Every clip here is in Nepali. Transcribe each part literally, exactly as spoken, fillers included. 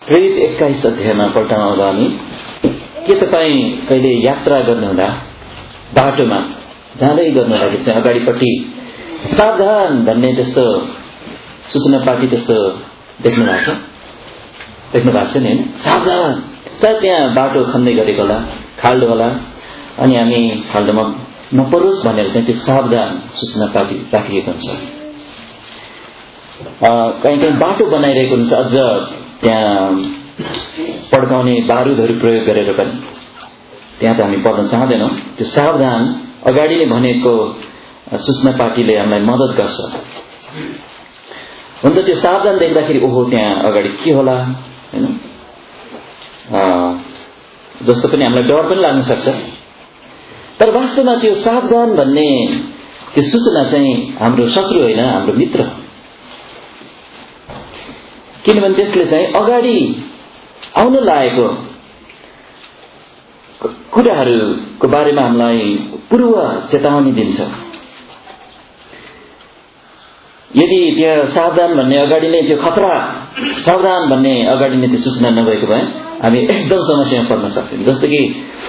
प्रेरित एक्काइस अध्यायमा पल्टाउँदा हामी के तपाईँ कहिले यात्रा गर्नुहुँदा बाटोमा जाँदै गर्नु लागि चाहिँ अगाडिपट्टि सावधान भन्ने त्यस्तो सूचना पार्टी त्यस्तो देख्नु भएको छ देख्नु भएको छ नि होइन सावधान सायद त्यहाँ बाटो खन्दै गरेको होला खाल्डो होला अनि हामी खाल्डोमा नपरोस् भनेर चाहिँ त्यो सावधान सूचना पार्टी राखिएको हुन्छ। कहीँ कहीँ बाटो बनाइरहेको हुन्छ अझ त्यहाँ पड्काउने बारुदहरू प्रयोग गरेर पनि त्यहाँ त हामी पढ्न चाहँदैनौँ। त्यो सावधान अगाडि नै भनेको सूचना पार्टीले हामीलाई मद्दत गर्छ। हुन त त्यो सावधान देख्दाखेरि ओहो त्यहाँ अगाडि के होला हैन जस्तो पनि हामीलाई डर पनि लाग्न सक्छ। तर वास्तवमा त्यो सावधान भन्ने त्यो सूचना चाहिँ हाम्रो शत्रु होइन, हाम्रो मित्र हो। किनभने त्यसले चाहिँ अगाडि आउन लागेको कुराहरूको बारेमा हामीलाई पूर्व चेतावनी दिन्छ। यदि त्यहाँ सावधान भन्ने अगाडि नै त्यो खतरा सावधान भन्ने अगाडि नै त्यो सूचना नभएको भए हामी एकदम समस्यामा पर्न सक्थ्यौँ। जस्तो कि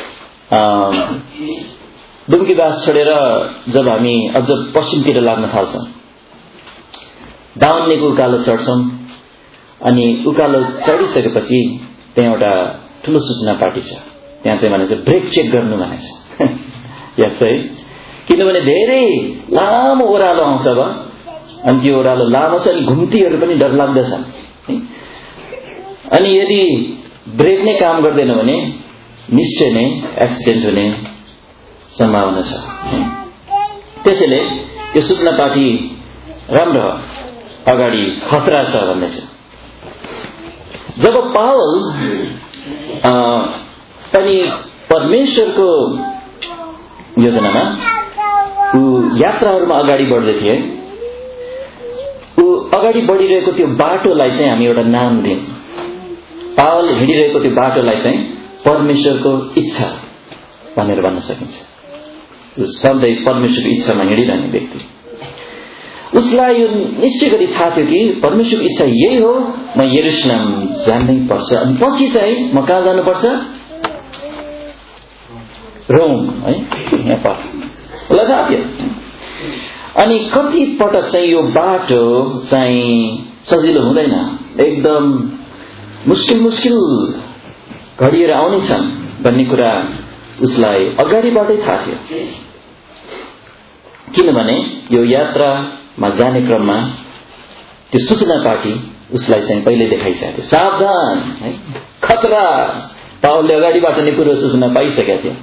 दुम्कीबास छोडेर जब हामी अझ पश्चिमतिर लाग्न थाल्छौँ, दाउन्नेको उकालो चढ्छौँ अनि उकालो चढिसकेपछि त्यहाँ एउटा ठुलो सूचना पार्टी छ। त्यहाँ चाहिँ भने चाहिँ ब्रेक चेक गर्नु भनेको छ याद छ है। किनभने धेरै लामो ओह्रालो आउँछ अब अनि त्यो ओह्रालो लामो छ अनि घुम्तीहरू पनि डरलाग्दो छन्। अनि यदि ब्रेक नै काम गर्दैन भने निश्चय नै एक्सिडेन्ट हुने सम्भावना छ। त्यसैले त्यो सूचना पार्टी राम्रो हो, अगाडि खतरा छ भन्ने छ। जब पावल पनि परमेश्वरको योजनामा ऊ यात्राहरूमा अगाडि बढ्दै थिए, ऊ अगाडि बढिरहेको त्यो बाटोलाई चाहिँ हामी एउटा नाम दियौँ। पावल हिँडिरहेको त्यो बाटोलाई चाहिँ परमेश्वरको इच्छा भनेर भन्न सकिन्छ। सधैँ परमेश्वरको इच्छामा हिँडिरहने व्यक्ति, उसलाई यो निश्चय गरी थाहा थियो कि परमेश्वरको इच्छा यही हो, म यरुशलेम जानै पर्छ। अनि पछि चाहिँ म कहाँ जानुपर्छ? रोम है, यहाँ पर उसलाई थाहा थियो। अनि कति पटक चाहिँ यो बाटो चाहिँ सजिलो हुँदैन, एकदम मुस्किल मुस्किल घडिएर आउने छन् भन्ने कुरा उसलाई अगाडिबाटै थाहा थियो। किनभने यो यात्रामा जाने क्रममा त्यो सूचना पार्टी उसलाई चाहिँ पहिले देखाइसकेको थियो। सावधान है, खतरा। पावलले अगाडिबाट नै पूर्व सूचना पाइसकेका थियो,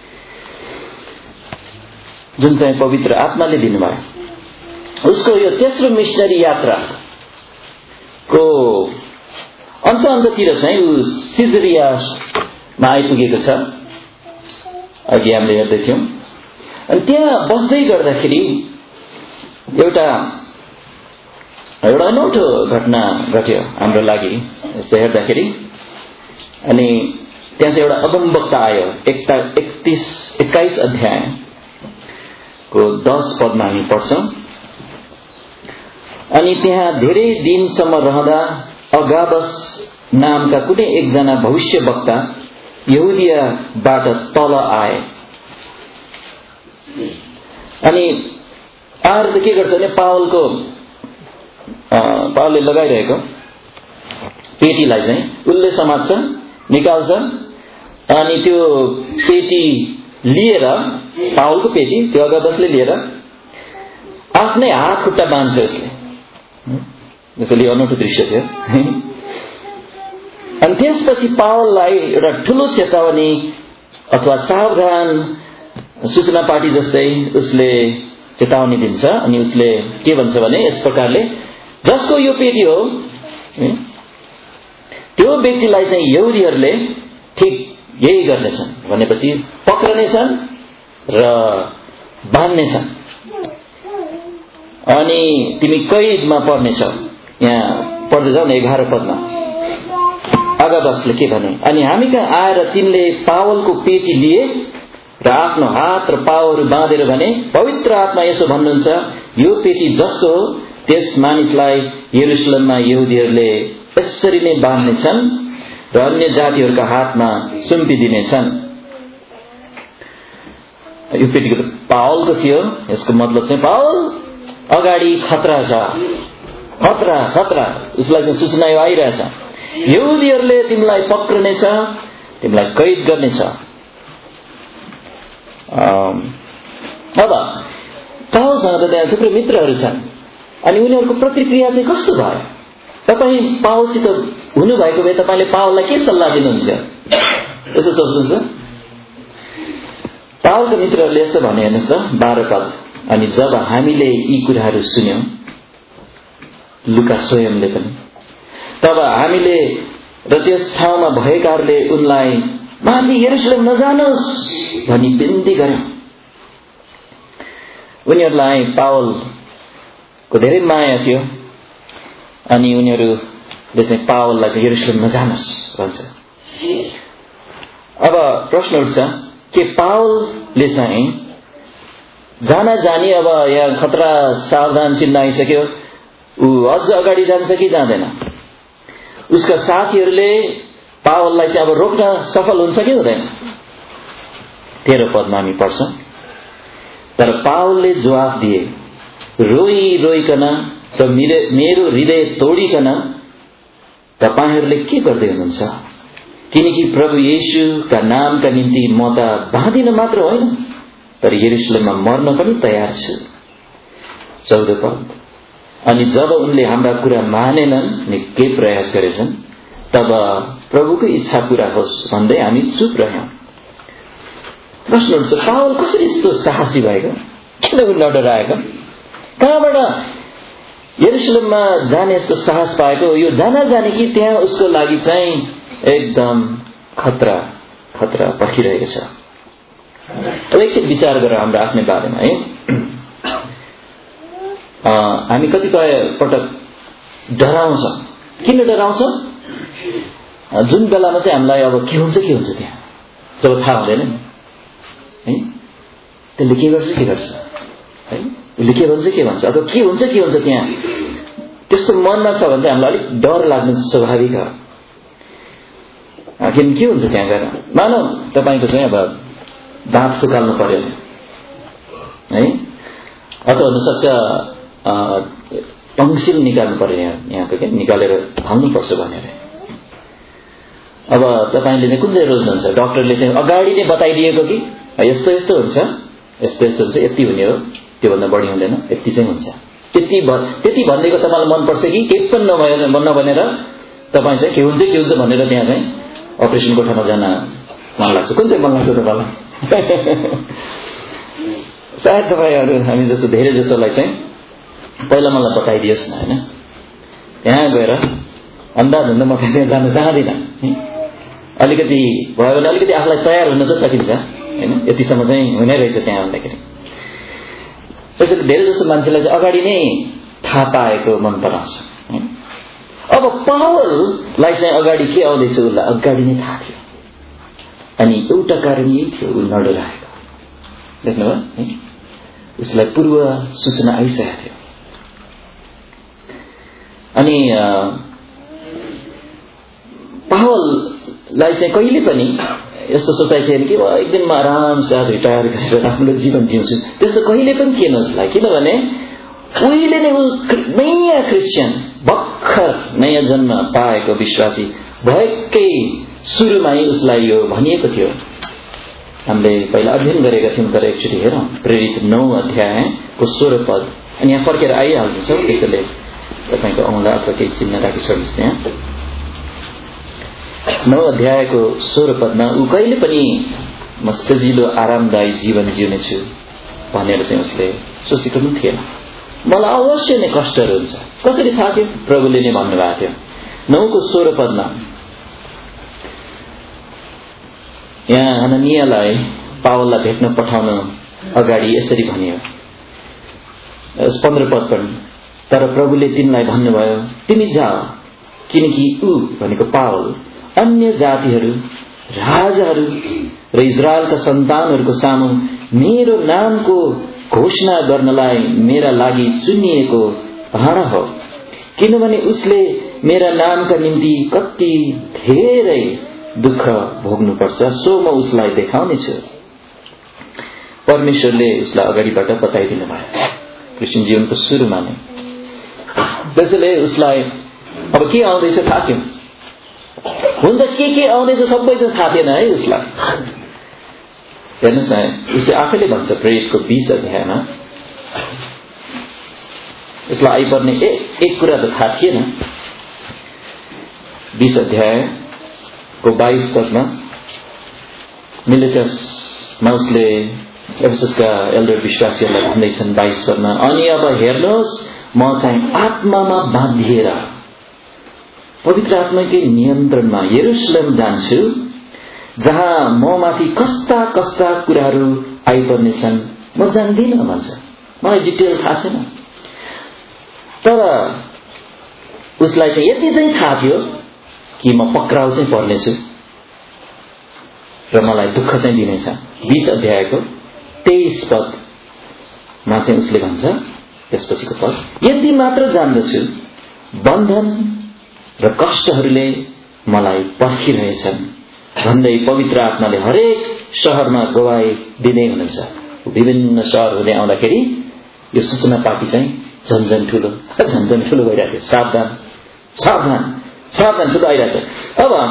जुन चाहिँ पवित्र आत्माले दिनुभयो। उसको यो तेस्रो मिशनरी यात्राको अन्त अन्ततिर चाहिँ ऊ सिजरियामा आइपुगेको छ, अघि हामीले हेर्दै थियौँ। अनि त्यहाँ बस्दै गर्दाखेरि एउटा एउटा अनौठो घटना घट्यो हाम्रो लागि यसो हेर्दाखेरि। अनि त्यहाँ चाहिँ एउटा अगमवक्ता आयो। एकता एकतीस एक्काइस अध्यायको दस पदमा हामी पढ्छौँ। अनि त्यहाँ धेरै दिनसम्म रहँदा अगाबस नामका कुनै एकजना भविष्य वक्ता यहुदियाबाट तल आए। अनि आएर त के गर्छ भने पावलको पावलले लगाइरहेको पेटीलाई चाहिँ उसले समात्छ, निकाल्छ। अनि त्यो पेटी लिएर, पावलको पेटी त्यो अगाबसले लिएर आफ्नै हात खुट्टा बाँध्छ उसले। यसले अनौठो दृश्य थियो। अनि त्यसपछि पावललाई एउटा ठुलो चेतावनी अथवा सावधान सूचना पार्टी जस्तै उसले चेतावनी दिन्छ। अनि उसले के भन्छ भने यस प्रकारले, जसको यो पेटी हो त्यो व्यक्तिलाई चाहिँ यहुदीहरूले ठिक यही गर्नेछन् भनेपछि पक्रनेछन् र बाँध्नेछन् अनि तिमी कैदमा पर्नेछौ। यहाँ पढ्दै जाऊ न एघार पदमा अगाबसले के भने, अनि हामी कहाँ आएर तिनले पावलको पेटी लिए र आफ्नो हात र पाउहरू बाँधेर भने, पवित्र आत्मा यसो भन्नुहुन्छ, यो पेटी जसको हो त्यस मानिसलाई यरुशलेममा यहुदीहरूले यसरी नै बाँध्नेछन् र अन्य जातिहरूका हातमा सुम्पिदिनेछन्। यो पेटीको पावलको थियो। यसको मतलब चाहिँ पावल अगाडि खतरा छ, खतरा खतरा उसलाई चाहिँ सूचना आइरहेछ। यहुदीहरूले तिमीलाई पक्रनेछ, तिमीलाई कैद गर्नेछ। अब पावलसँग त त्यहाँ थुप्रै मित्रहरू छन् अनि उनीहरूको प्रतिक्रिया चाहिँ कस्तो भयो? तपाईँ पावलसित हुनुभएको भए तपाईँले पावललाई के सल्लाह दिनुहुन्थ्यो? यसो सोच्नुहुन्छ। पावलका मित्रहरूले यस्तो भने हेर्नुहोस् त बाह्र पद, अनि जब हामीले यी कुराहरू सुन्यौं, लुका स्वयंले पनि, तब हामीले र त्यस ठाउँमा भएकाहरूले उनलाई माथि यरुशलेम नजानुहोस् भनी बिन्ती गर्यौं। उनीहरूलाई पावलको धेरै माया थियो अनि उनीहरूले चाहिँ पावललाई चाहिँ यरुशलेम नजानुहोस् भन्छ। अब प्रश्न उठ्छ के पावलले चाहिँ जाना जानी अब यहाँ खतरा सावधान चिन्ह आइसक्यो, ऊ अझ अगाडि जान्छ कि जाँदैन? उसका साथीहरूले पावललाई चाहिँ अब रोक्न सफल हुन्छ कि हुँदैन? तेह्र पदमा हामी पढ्छौं। तर पावलले जवाफ दिए, रोई रोइकन र मेरो हृदय तोडिकन तपाईहरूले के गर्दै हुनुहुन्छ? किनकि प्रभु येशूका नामका निम्ति म त बाँधिन मात्र होइन तर यरुशलेममा मर्न पनि तयार छु। चौध पद, अनि जब उनले हाम्रा कुरा मानेनन् अनि के प्रयास गरेछन् तब प्रभुको इच्छा पूरा होस् भन्दै हामी चुप रह्यौं। प्रश्न हुन्छ पावल कसरी यस्तो साहसी भएको? किन उ नडराएको? कहाँबाट यरुशलेममा जाने यस्तो साहस पाएको? यो जाना जाने कि त्यहाँ उसको लागि चाहिँ एकदम खतरा खतरा पर्खिरहेको छ। अब एकछिन विचार गरेर हाम्रो आफ्नै बारेमा है, हामी कतिपय पटक डराउँछौँ। किन डराउँछौँ? जुन बेलामा चाहिँ हामीलाई अब के हुन्छ के हुन्छ त्यहाँ जब थाहा हुँदैन है, त्यसले के गर्छ के गर्छ है, उसले के भन्छ के भन्छ, अब के हुन्छ के हुन्छ त्यहाँ, त्यस्तो मनमा छ भने चाहिँ हामीलाई अलिक डर लाग्नु स्वाभाविक हो। किन के हुन्छ त्यहाँ गएर? मानौ तपाईँको चाहिँ अब दाँत फुकाल्नु पर्यो है, अथवा हुनसक्छ टङ्सिल निकाल्नु पर्यो, यहाँ यहाँको के निकालेर हाल्नुपर्छ भनेर। अब तपाईँले चाहिँ कुन चाहिँ रोज्नुहुन्छ? डक्टरले चाहिँ अगाडि नै बताइदिएको कि यस्तो यस्तो हुन्छ, यस्तो यस्तो हुन्छ, यति हुने हो, त्योभन्दा बढी हुँदैन, यति चाहिँ हुन्छ, त्यति त्यति भनिदिएको तपाईँलाई मनपर्छ कि केही पनि नभएर नभनेर तपाईँ चाहिँ के हुन्छ के हुन्छ भनेर त्यहाँ चाहिँ अपरेसन कोठामा जान मन लाग्छ? कुन चाहिँ मन लाग्छ तपाईँलाई? सायद तपाईँहरू हामी जस्तो धेरै जसोलाई चाहिँ पहिला मलाई बताइदियोस् न होइन, त्यहाँ गएर अन्दाज हुँदा म त्यहाँ जान चाहदिनँ। अलिकति भयो भने अलिकति आफूलाई तयार हुन त सकिन्छ होइन, यतिसम्म चाहिँ हुनै रहेछ त्यहाँ भन्दाखेरि। त्यसैले धेरै जसो मान्छेलाई चाहिँ अगाडि नै थाहा पाएको मन पराउँछ। अब पावललाई चाहिँ अगाडि के आउँदैछ उसलाई अगाडि नै थाहा थियो अनि एउटा कारण यही थियो, ऊ नडराएको। देख्नुभयो है, उसलाई पूर्व सूचना आइसकेको थियो। अनि पावललाई चाहिँ कहिले पनि यस्तो सोचाइ थिएन कि एक दिन म आरामसाथ रिटायर गरेर राम्रो जीवन जिउँछु, त्यस्तो कहिले पनि थिएन उसलाई। किनभने उहिले नै ऊ नयाँ क्रिस्चियन, भर्खर नयाँ जन्म पाएको विश्वासी भएकै सुरुमै उसलाई यो भनिएको थियो। हामीले पहिला अध्ययन गरेका थियौँ, तर एकचोटि हेरौँ प्रेरित नौ अध्यायको सोह्र पद, अनि यहाँ फर्केर आइहाल्छ। त्यसैले तपाईँको औँला अथवा केही चिन्ह राखी छोड्नुहोस्। यहाँ नौ अध्यायको सोह्र पदमा ऊ कहिले पनि म सजिलो आरामदायी जीवन जिउनेछु भनेर चाहिँ उसले सोचेको पनि थिएन। मलाई अवश्य नै कष्टहरू हुन्छ। कसरी थाहा थियो? प्रभुले नै भन्नुभएको थियो। नौको सोह्र पदमा यहाँ हननियालाई पावललाई भेट्न पठाउन अगाडि यसरी भनियो। पन्ध्र पद पनि, तर प्रभुले तिनलाई भन्नुभयो तिमी जाऊ, किनकि ऊ भनेको पावल अन्य जातिहरू, राजाहरू र इजरायलका सन्तानहरूको सामु मेरो नामको घोषणा गर्नलाई मेरा लागि चुनिएको भाँडा हो। किनभने उसले मेरा नामका निम्ति कति धेरै दुःख भोग्नुपर्छ सो म उसलाई देखाउने छु। परमेश्वरले उसलाई अगाडिबाट बताइदिनु भयो क्रिस्चियन जीवनको सुरुमा नै। त्यसैले उसलाई अब के आउँदैछ थाहा थियो। हुन त के के आउँदैछ सबै त थाहा थिएन है उसलाई। हेर्नुहोस् न, उसले आफैले भन्छ प्रेरितको बीस अध्यायमा उसलाई आइपर्ने एक एक कुरा त थाहा थिएन। बीस अध्यायको बाइस पदमा मिलेटसमा उसले एफएससका एल्डर विश्वासीहरूलाई भन्दैछन् बाइस पदमा, अनि अब हेर्नुहोस् म चाहिँ आत्मामा बाँधिएर पवित्र आत्माकै नियन्त्रणमा यरुशलेम जान्छु, जहाँ म माथि कस्ता कस्ता कुराहरू आइपर्नेछन् म जान्दिनँ भन्छ। मलाई डिटेल थाहा छैन, तर उसलाई चाहिँ यति चाहिँ थाहा थियो कि म पक्राउ चाहिँ पर्नेछु र मलाई दुःख चाहिँ दिनेछ। बीस अध्यायको तेइस पदमा चाहिँ उसले भन्छ, त्यसपछिको पद, यति मात्र जान्दछु बन्धन र कष्टहरूले मलाई पर्खिरहेछन् भन्दै पवित्र आत्माले हरेक शहरमा गवाई दिँदै हुनुहुन्छ। विभिन्न सहर हुँदै आउँदाखेरि यो सूचना पार्टी चाहिँ झन्झन ठुलो झन्झन ठुलो भइरहेको थियो। सावधान सावधान सावधान ठुलो आइरहेको छ। अब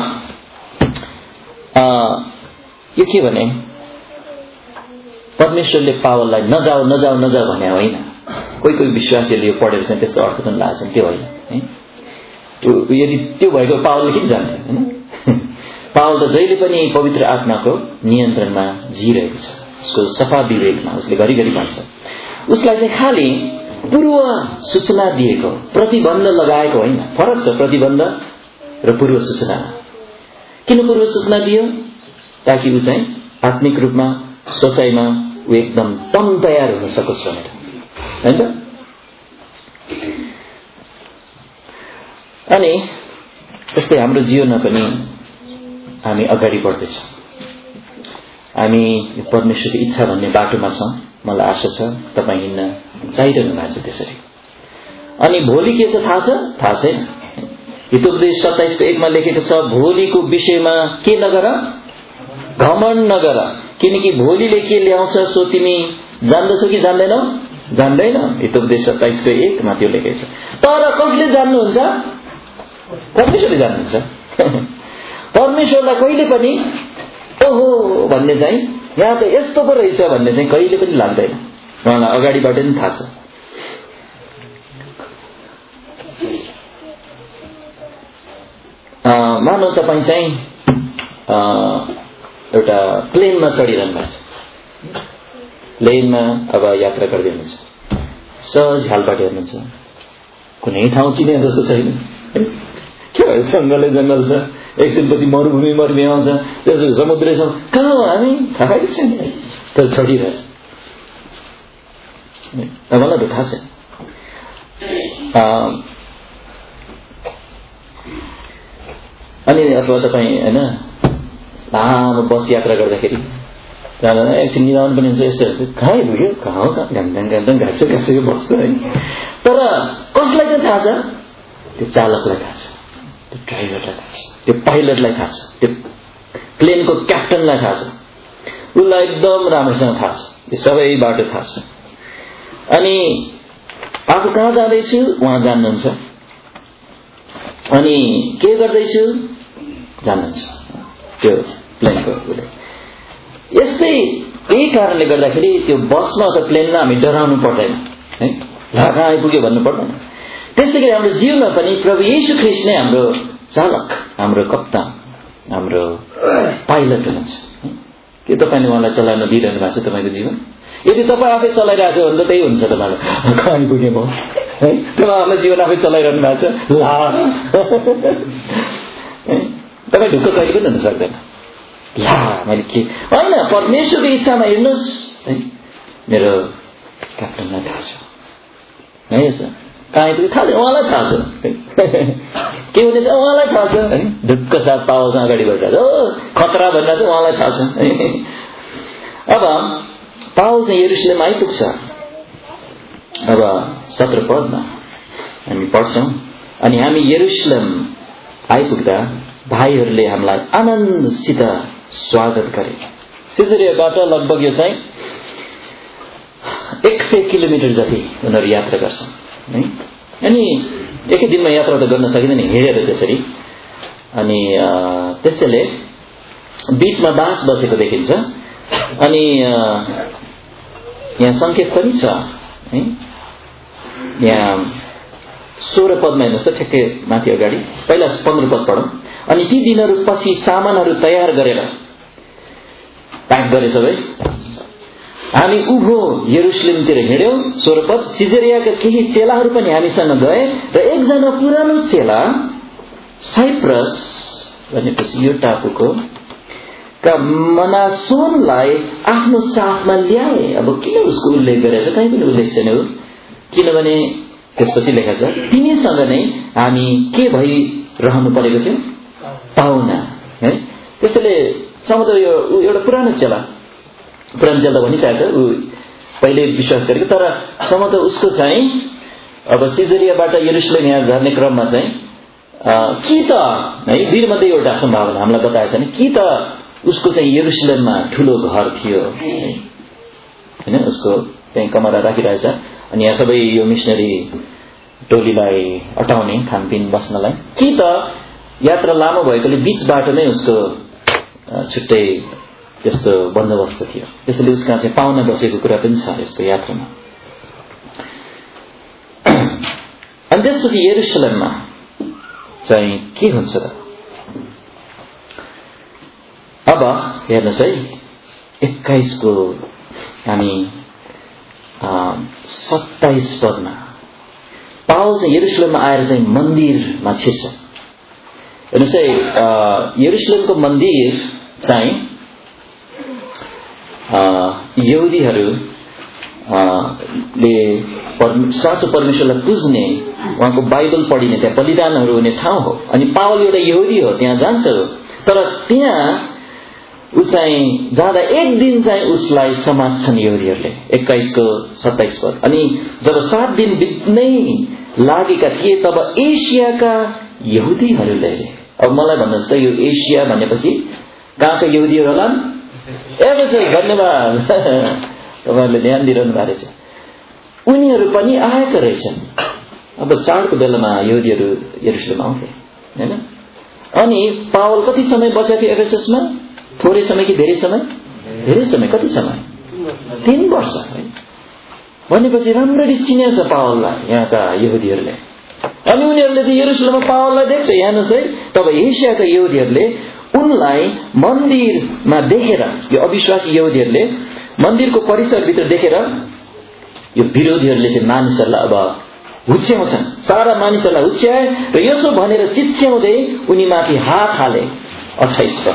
यो के भने परमेश्वरले पावललाई नजाऊ नजाऊ नजाऊ भने होइन। कोही कोही विश्वासीहरूले यो पढेर चाहिँ त्यस्तो अर्थ पनि लाग्छन्, त्यो होइन है। यदि त्यो भएको पावलले किन जान्थ्यो होइन। पावल त जहिले पनि पवित्र आत्माको नियन्त्रणमा जिरहेको छ, उसको सफा विवेकमा। उसले घरिघरि भन्छ उसलाई चाहिँ खालि पूर्व सूचना दिएको, प्रतिबन्ध लगाएको होइन। फरक छ प्रतिबन्ध र पूर्व सूचना। किन पूर्व सूचना दियो? ताकि ऊ चाहिँ आत्मिक रूपमा सोचाइमा ऊ एकदम टन तयार हुन सकोस् भनेर, होइन त। अनि त्यस्तै हाम्रो जीवनमा पनि हामी अगाडि बढ्दैछौँ। हामी परमेश्वरको इच्छा भन्ने बाटोमा छौँ। मलाई आशा छ तपाईँ हिँड्न चाहिरहनु भएको छ त्यसरी। अनि भोलि के छ थाहा छ? थाहा छैन। हितोपदेश सत्ताइसको एकमा लेखेको छ, भोलिको विषयमा के नगर? घमण्ड नगर, किनकि भोलिले के ल्याउँछ सो तिमी जान्दछौ कि जान्दैनौ? जान्दैन। हितोपदेश सत्ताइसको एकमा त्यो लेखेको छ। तर कसले जान्नुहुन्छ? परमेश्वरले जान्नुहुन्छ। परमेश्वरलाई कहिले पनि ओहो भन्ने चाहिँ यहाँ त यस्तो पो रहेछ भन्ने चाहिँ कहिले पनि लाग्दैन। उहाँलाई अगाडिबाट नि थाहा छ। मानौ तपाईँ चाहिँ एउटा प्लेनमा चढिरहनु भएको छ। प्लेनमा अब यात्रा गर्दै हुनुहुन्छ, सहज हालबाट हेर्नुहुन्छ, कुनै ठाउँ चिने जस्तो छैन। के भयो? जङ्गलै जङ्गल छ, एकछिनपछि मरुभूमि मरुभूमि आउँछ, त्यसपछि समुद्रै छ, कहाँ हो हामी थाहै छैन। तर चढिरह्यो। मलाई त थाहा छैन। अनि अथवा तपाईँ होइन लामो बस यात्रा गर्दाखेरि एकछिन निदाउनु पनि हुन्छ। यस्तो कहाँ पुग्यो, कहाँ हो, कहाँ घामघाम घामघाम घाँच्यो घाँच्यो बस्छ है। तर कसलाई चाहिँ थाहा छ? त्यो चालकलाई थाहा छ, त्यो ड्राइभरलाई थाहा छ, त्यो पाइलटलाई थाहा छ, त्यो प्लेनको क्याप्टनलाई थाहा छ। उसलाई एकदम राम्रोसँग थाहा छ, यो सबै बाटो थाहा छ। अनि आफू कहाँ जाँदैछु उहाँ जान्नुहुन्छ, अनि के गर्दैछु जान्नुहुन्छ त्यो प्लेनको उसले। यस्तै यही कारणले गर्दाखेरि त्यो बसमा अथवा प्लेनमा हामी डराउनु पर्दैन है, कहाँ आइपुग्यो भन्नु पर्दैन। त्यसै गरी हाम्रो जीवनमा पनि प्रभु येशू ख्रीष्ट नै हाम्रो चालक, हाम्रो कप्तान, हाम्रो पाइलट हुनुहुन्छ। के तपाईँले उहाँलाई चलाउन दिइरहनु भएको छ तपाईँको जीवन? यदि तपाईँ आफै चलाइरहेको छ भने त त्यही हुन्छ। तपाईँलाई कहाँ आइपुग्ने भयो है, तपाईँ आफ्नो जीवन आफै चलाइरहनु भएको छ। ला तपाईँ ढुक्क कहिले पनि हुन सक्दैन। ला मैले के होइन, परमेश्वरको इच्छामा हेर्नुहोस् है, मेरो क्याप्टनलाई थाहा छ है, यसो कहाँ आइपुग्यो थाहा छ, उहाँलाई थाहा छ के हुनेछ उहाँलाई थाहा छ है। ढुक्क साथ पावलसँग अगाडि बढिरहेको छ, खतरा भनेर चाहिँ उहाँलाई थाहा छ। अब पावल चाहिँ यरुशलेम आइपुग्छ। अब सत्र पदमा हामी पढ्छौँ, अनि हामी यरुशलेम आइपुग्दा भाइहरूले हामीलाई आनन्दसित स्वागत गरे। सिजरियाबाट लगभग यो चाहिँ एक सय किलोमिटर जति उनीहरू यात्रा गर्छन् है। अनि एकै दिनमा यात्रा त गर्न सकिँदैन, हिँडेर त्यसरी। अनि त्यसैले बीचमा बास बसेको देखिन्छ। अनि यहाँ सङ्केत पनि छ है, यहाँ सोह्र पदमा हेर्नुहोस् त, ठ्याक्कै माथि अगाडि पहिला पन्ध्र पद पढौँ। अनि ती दिनहरू पछि सामानहरू तयार गरेर प्याक गरे सबै, हामी उभो यरुशलेमतिर हिँड्यौं। सोह्र पद, सिजरियाका केही चेलाहरू पनि हामीसँग गए र एकजना पुरानो चेला साइप्रस भनेपछि यो टापुको का मनासोनलाई आफ्नो साथमा ल्याए। अब किन उसको उल्लेख गरेछ, कहीँ पनि उल्लेख छैन हो, किनभने त्यसपछि लेखा छ तिमीसँग नै हामी के भइरहनु परेको थियो, पाहुना है। त्यसैले समुद्र यो एउटा पुरानो चेला, पुरानो चेला भनिसकेको छ, ऊ पहिले विश्वास गरेको, तर समुद्र उसको चाहिँ अब सिजरियाबाट यरुशलेम यहाँ झर्ने क्रममा चाहिँ कि त है वीरमध्ये एउटा सम्भावना हामीलाई बताएको छैन, कि त उसको चाहिँ यरुशलेममा ठुलो घर थियो हैन, उसको त्यही कमरा राखिरहेछ। अनि यहाँ सबै यो मिसनरी टोलीलाई अटाउने खानपिन बस्नलाई, कि त यात्रा लामो भएकोले बीच बाटोमै उसको छुट्टै त्यस्तो बन्दोबस्त थियो। त्यसैले उसका चाहिँ पाहुना बसेको कुरा पनि छ यस्तो यात्रामा। अनि त्यसपछि यरुशलेममा चाहिँ के हुन्छ त, अब हेर्नुहोस् है एक्काइसको हामी सत्ताइस पदमा पावल चाहिँ यरुशलेममा आएर चाहिँ मन्दिरमा छिर्छ। हेर्नुहोस् है, यरुशलेमको मन्दिर चाहिँ यहुदीहरूले साँचो परमेश्वरलाई पुज्ने, उहाँको बाइबल पढिने, त्यहाँ बलिदानहरू हुने ठाउँ हो। अनि पावल एउटा यहुदी हो, त्यहाँ जान्छ, तर त्यहाँ ऊ चाहिँ जाँदा एक दिन चाहिँ उसलाई समात्छन् यहुदीहरूले। एक्काइसको सत्ताइस पद। अनि जब सात दिन बित्नै लागेका थिए तब एसियाका यहुदीहरूले, अब मलाई भन्नुहोस् त यो एसिया भनेपछि कहाँका यहुदीहरू होला? एफेसस, धन्यवाद तपाईँहरूले ध्यान दिइरहनु भएको छ। उनीहरू पनि आएका रहेछन्। अब चाडको बेलामा यहुदीहरू यरुशलेम आउँथे हैन। अनि पावल कति समय बसेको थियो एफेससमा? थोरै समय कि धेरै समय? धेरै समय। कति समय? तीन वर्ष है। भनेपछि राम्ररी चिनेछ पावललाई यहाँका यहुदीहरूले। अनि उनीहरूले चाहिँ यरुशलेममा पावललाई देख्छ। हेर्नुहोस् है, तब एसियाका यहुदीहरूले उनलाई मन्दिरमा देखेर, यो अविश्वासी यहुदीहरूले मन्दिरको परिसरभित्र देखेर यो विरोधीहरूले चाहिँ मानिसहरूलाई अब हुच्याउँछन्। सारा मानिसहरूलाई हुच्याए र यसो भनेर चिच्याउँदै उनीमाथि हात हाले। अट्ठाइस पद,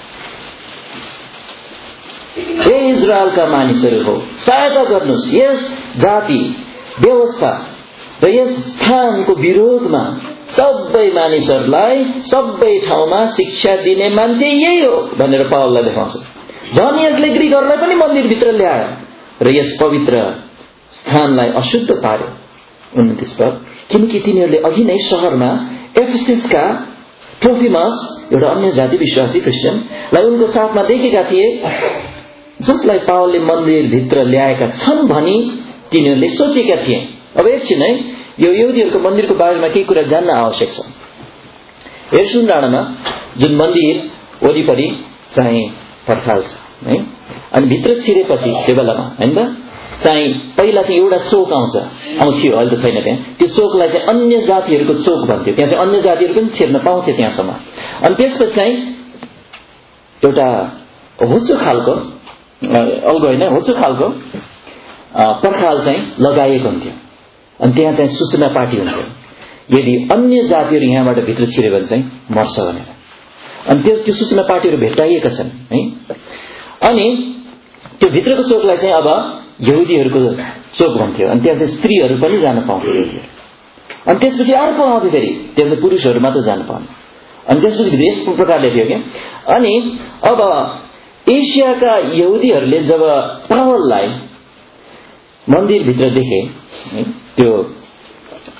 हे इजरायलका मानिसहरू हो, सहायता गर्नुहोस्, यस जाति व्यवस्था र यस स्थानको विरोधमा सबै मानिसहरूलाई सबै ठाउँमा शिक्षा दिने मान्छे यही हो भनेर पावललाई देखाउँछ। झन् यसले ग्रीकहरूलाई पनि मन्दिरभित्र ल्यायो र यस पवित्र स्थानलाई अशुद्ध पार्यो। उन्तिस पद, किनकि तिनीहरूले अघि नै सहरमा एफेससका ट्रोफिमस, एउटा अन्य जाति विश्वासी क्रिस्चियनलाई उनको साथमा देखेका थिए, जसलाई पावलले मन्दिरभित्र ल्याएका छन् भनी तिनीहरूले सोचेका थिए। अब एकछिन है, यो यहुदीहरूको मन्दिरको बारेमा केही कुरा जान्न आवश्यक छ। हेर्सुन डाँडामा जुन मन्दिर वरिपरि चाहिँ पर्खाल छ है, अनि भित्र छिरेपछि त्यो बेलामा हैन त चाहिँ पहिला चाहिँ एउटा चोक आउँछ, आउँथ्यो, अहिले त छैन त्यहाँ। त्यो चोकलाई चाहिँ अन्य जातिहरूको चोक भन्थ्यो। त्यहाँ चाहिँ अन्य जातिहरू पनि छिर्न पाउँथे त्यहाँसम्म। अनि त्यसपछि चाहिँ एउटा होचो खालको, अल्गो होइन, होचो खालको पर्खाल चाहिँ लगाइएको हुन्थ्यो। अनि त्यहाँ चाहिँ सूचना पार्टी हुन्थ्यो, यदि अन्य जातिहरू यहाँबाट भित्र छिर्यो भने चाहिँ मर्छ भनेर। अनि त्यो त्यो सूचना पार्टीहरू भेट्टाइएका छन् है। अनि त्यो भित्रको चोकलाई चाहिँ अब यहुदीहरूको चोक भन्थ्यो। अनि त्यहाँ चाहिँ स्त्रीहरू पनि जान पाउँथे यहुदीहरू। अनि त्यसपछि अर्को आउँथ्यो फेरि, त्यहाँ चाहिँ पुरुषहरू मात्र जान पाउने। अनि त्यसपछि यस्तो प्रकारले थियो क्या। अनि अब एसियाका यहुदीहरूले जब पावललाई मन्दिरभित्र देखे, त्यो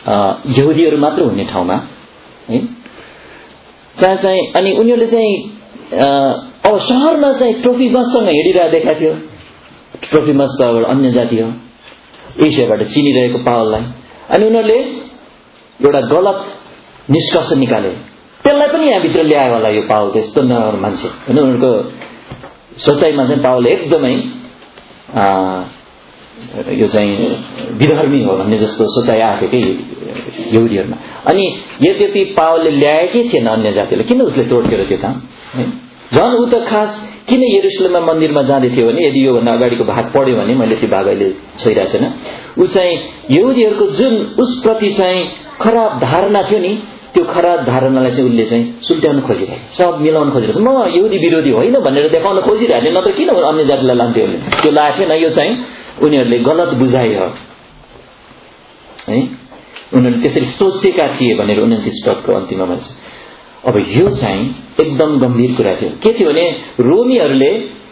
यहुदीहरू मात्र हुने ठाउँमा है जहाँ चाहिँ अनि उनीहरूले चाहिँ अब शहरमा चाहिँ ट्रोफिमससँग हिँडिरहेको देखाएको थियो। ट्रोफिमस त अब अन्य जाति हो, एसियाबाट चिनिरहेको पावललाई। अनि उनीहरूले एउटा गलत निष्कर्ष निकाले, त्यसलाई पनि यहाँभित्र ल्यायो होला यो पावल त्यस्तो नराम्रो मान्छे होइन। उनीहरूको सोचाइमा चाहिँ पावल एकदमै यो चाहिँ विधर्मी हो भन्ने जस्तो सोचाइ आएको थियो कि यहुदीहरूमा। अनि यद्यपि पावलले ल्याएकै थिएन अन्य जातिले, किन उसले तोड्थ्यो र त्यो काम? झन् ऊ त खास किन यरुशलेममा मन्दिरमा जाँदै थियो भने, यदि योभन्दा अगाडिको भाग पढ्यो भने, मैले त्यो भाग अहिले छोइरहेको छैन, ऊ चाहिँ यहुदीहरूको जुन उसप्रति चाहिँ खराब धारणा थियो नि, त्यो खराब धारणालाई चाहिँ उसले चाहिँ सुल्ट्याउन खोजिरहेको, सब मिलाउन खोजिरहेको। म यहुदी विरोधी होइन भनेर देखाउन खोजिरहेको, नत्र किन अन्य जातिलाई लान्थ्यो उसले? त्यो लागेको थिएन। यो चाहिँ उनीहरूले गलत बुझाइ हो है, उनीहरूले त्यसरी सोचेका थिए भनेर उन्तिस पदको अन्तिममा भन्छ। अब यो चाहिँ एकदम गम्भीर कुरा थियो। के थियो भने रोमीहरूले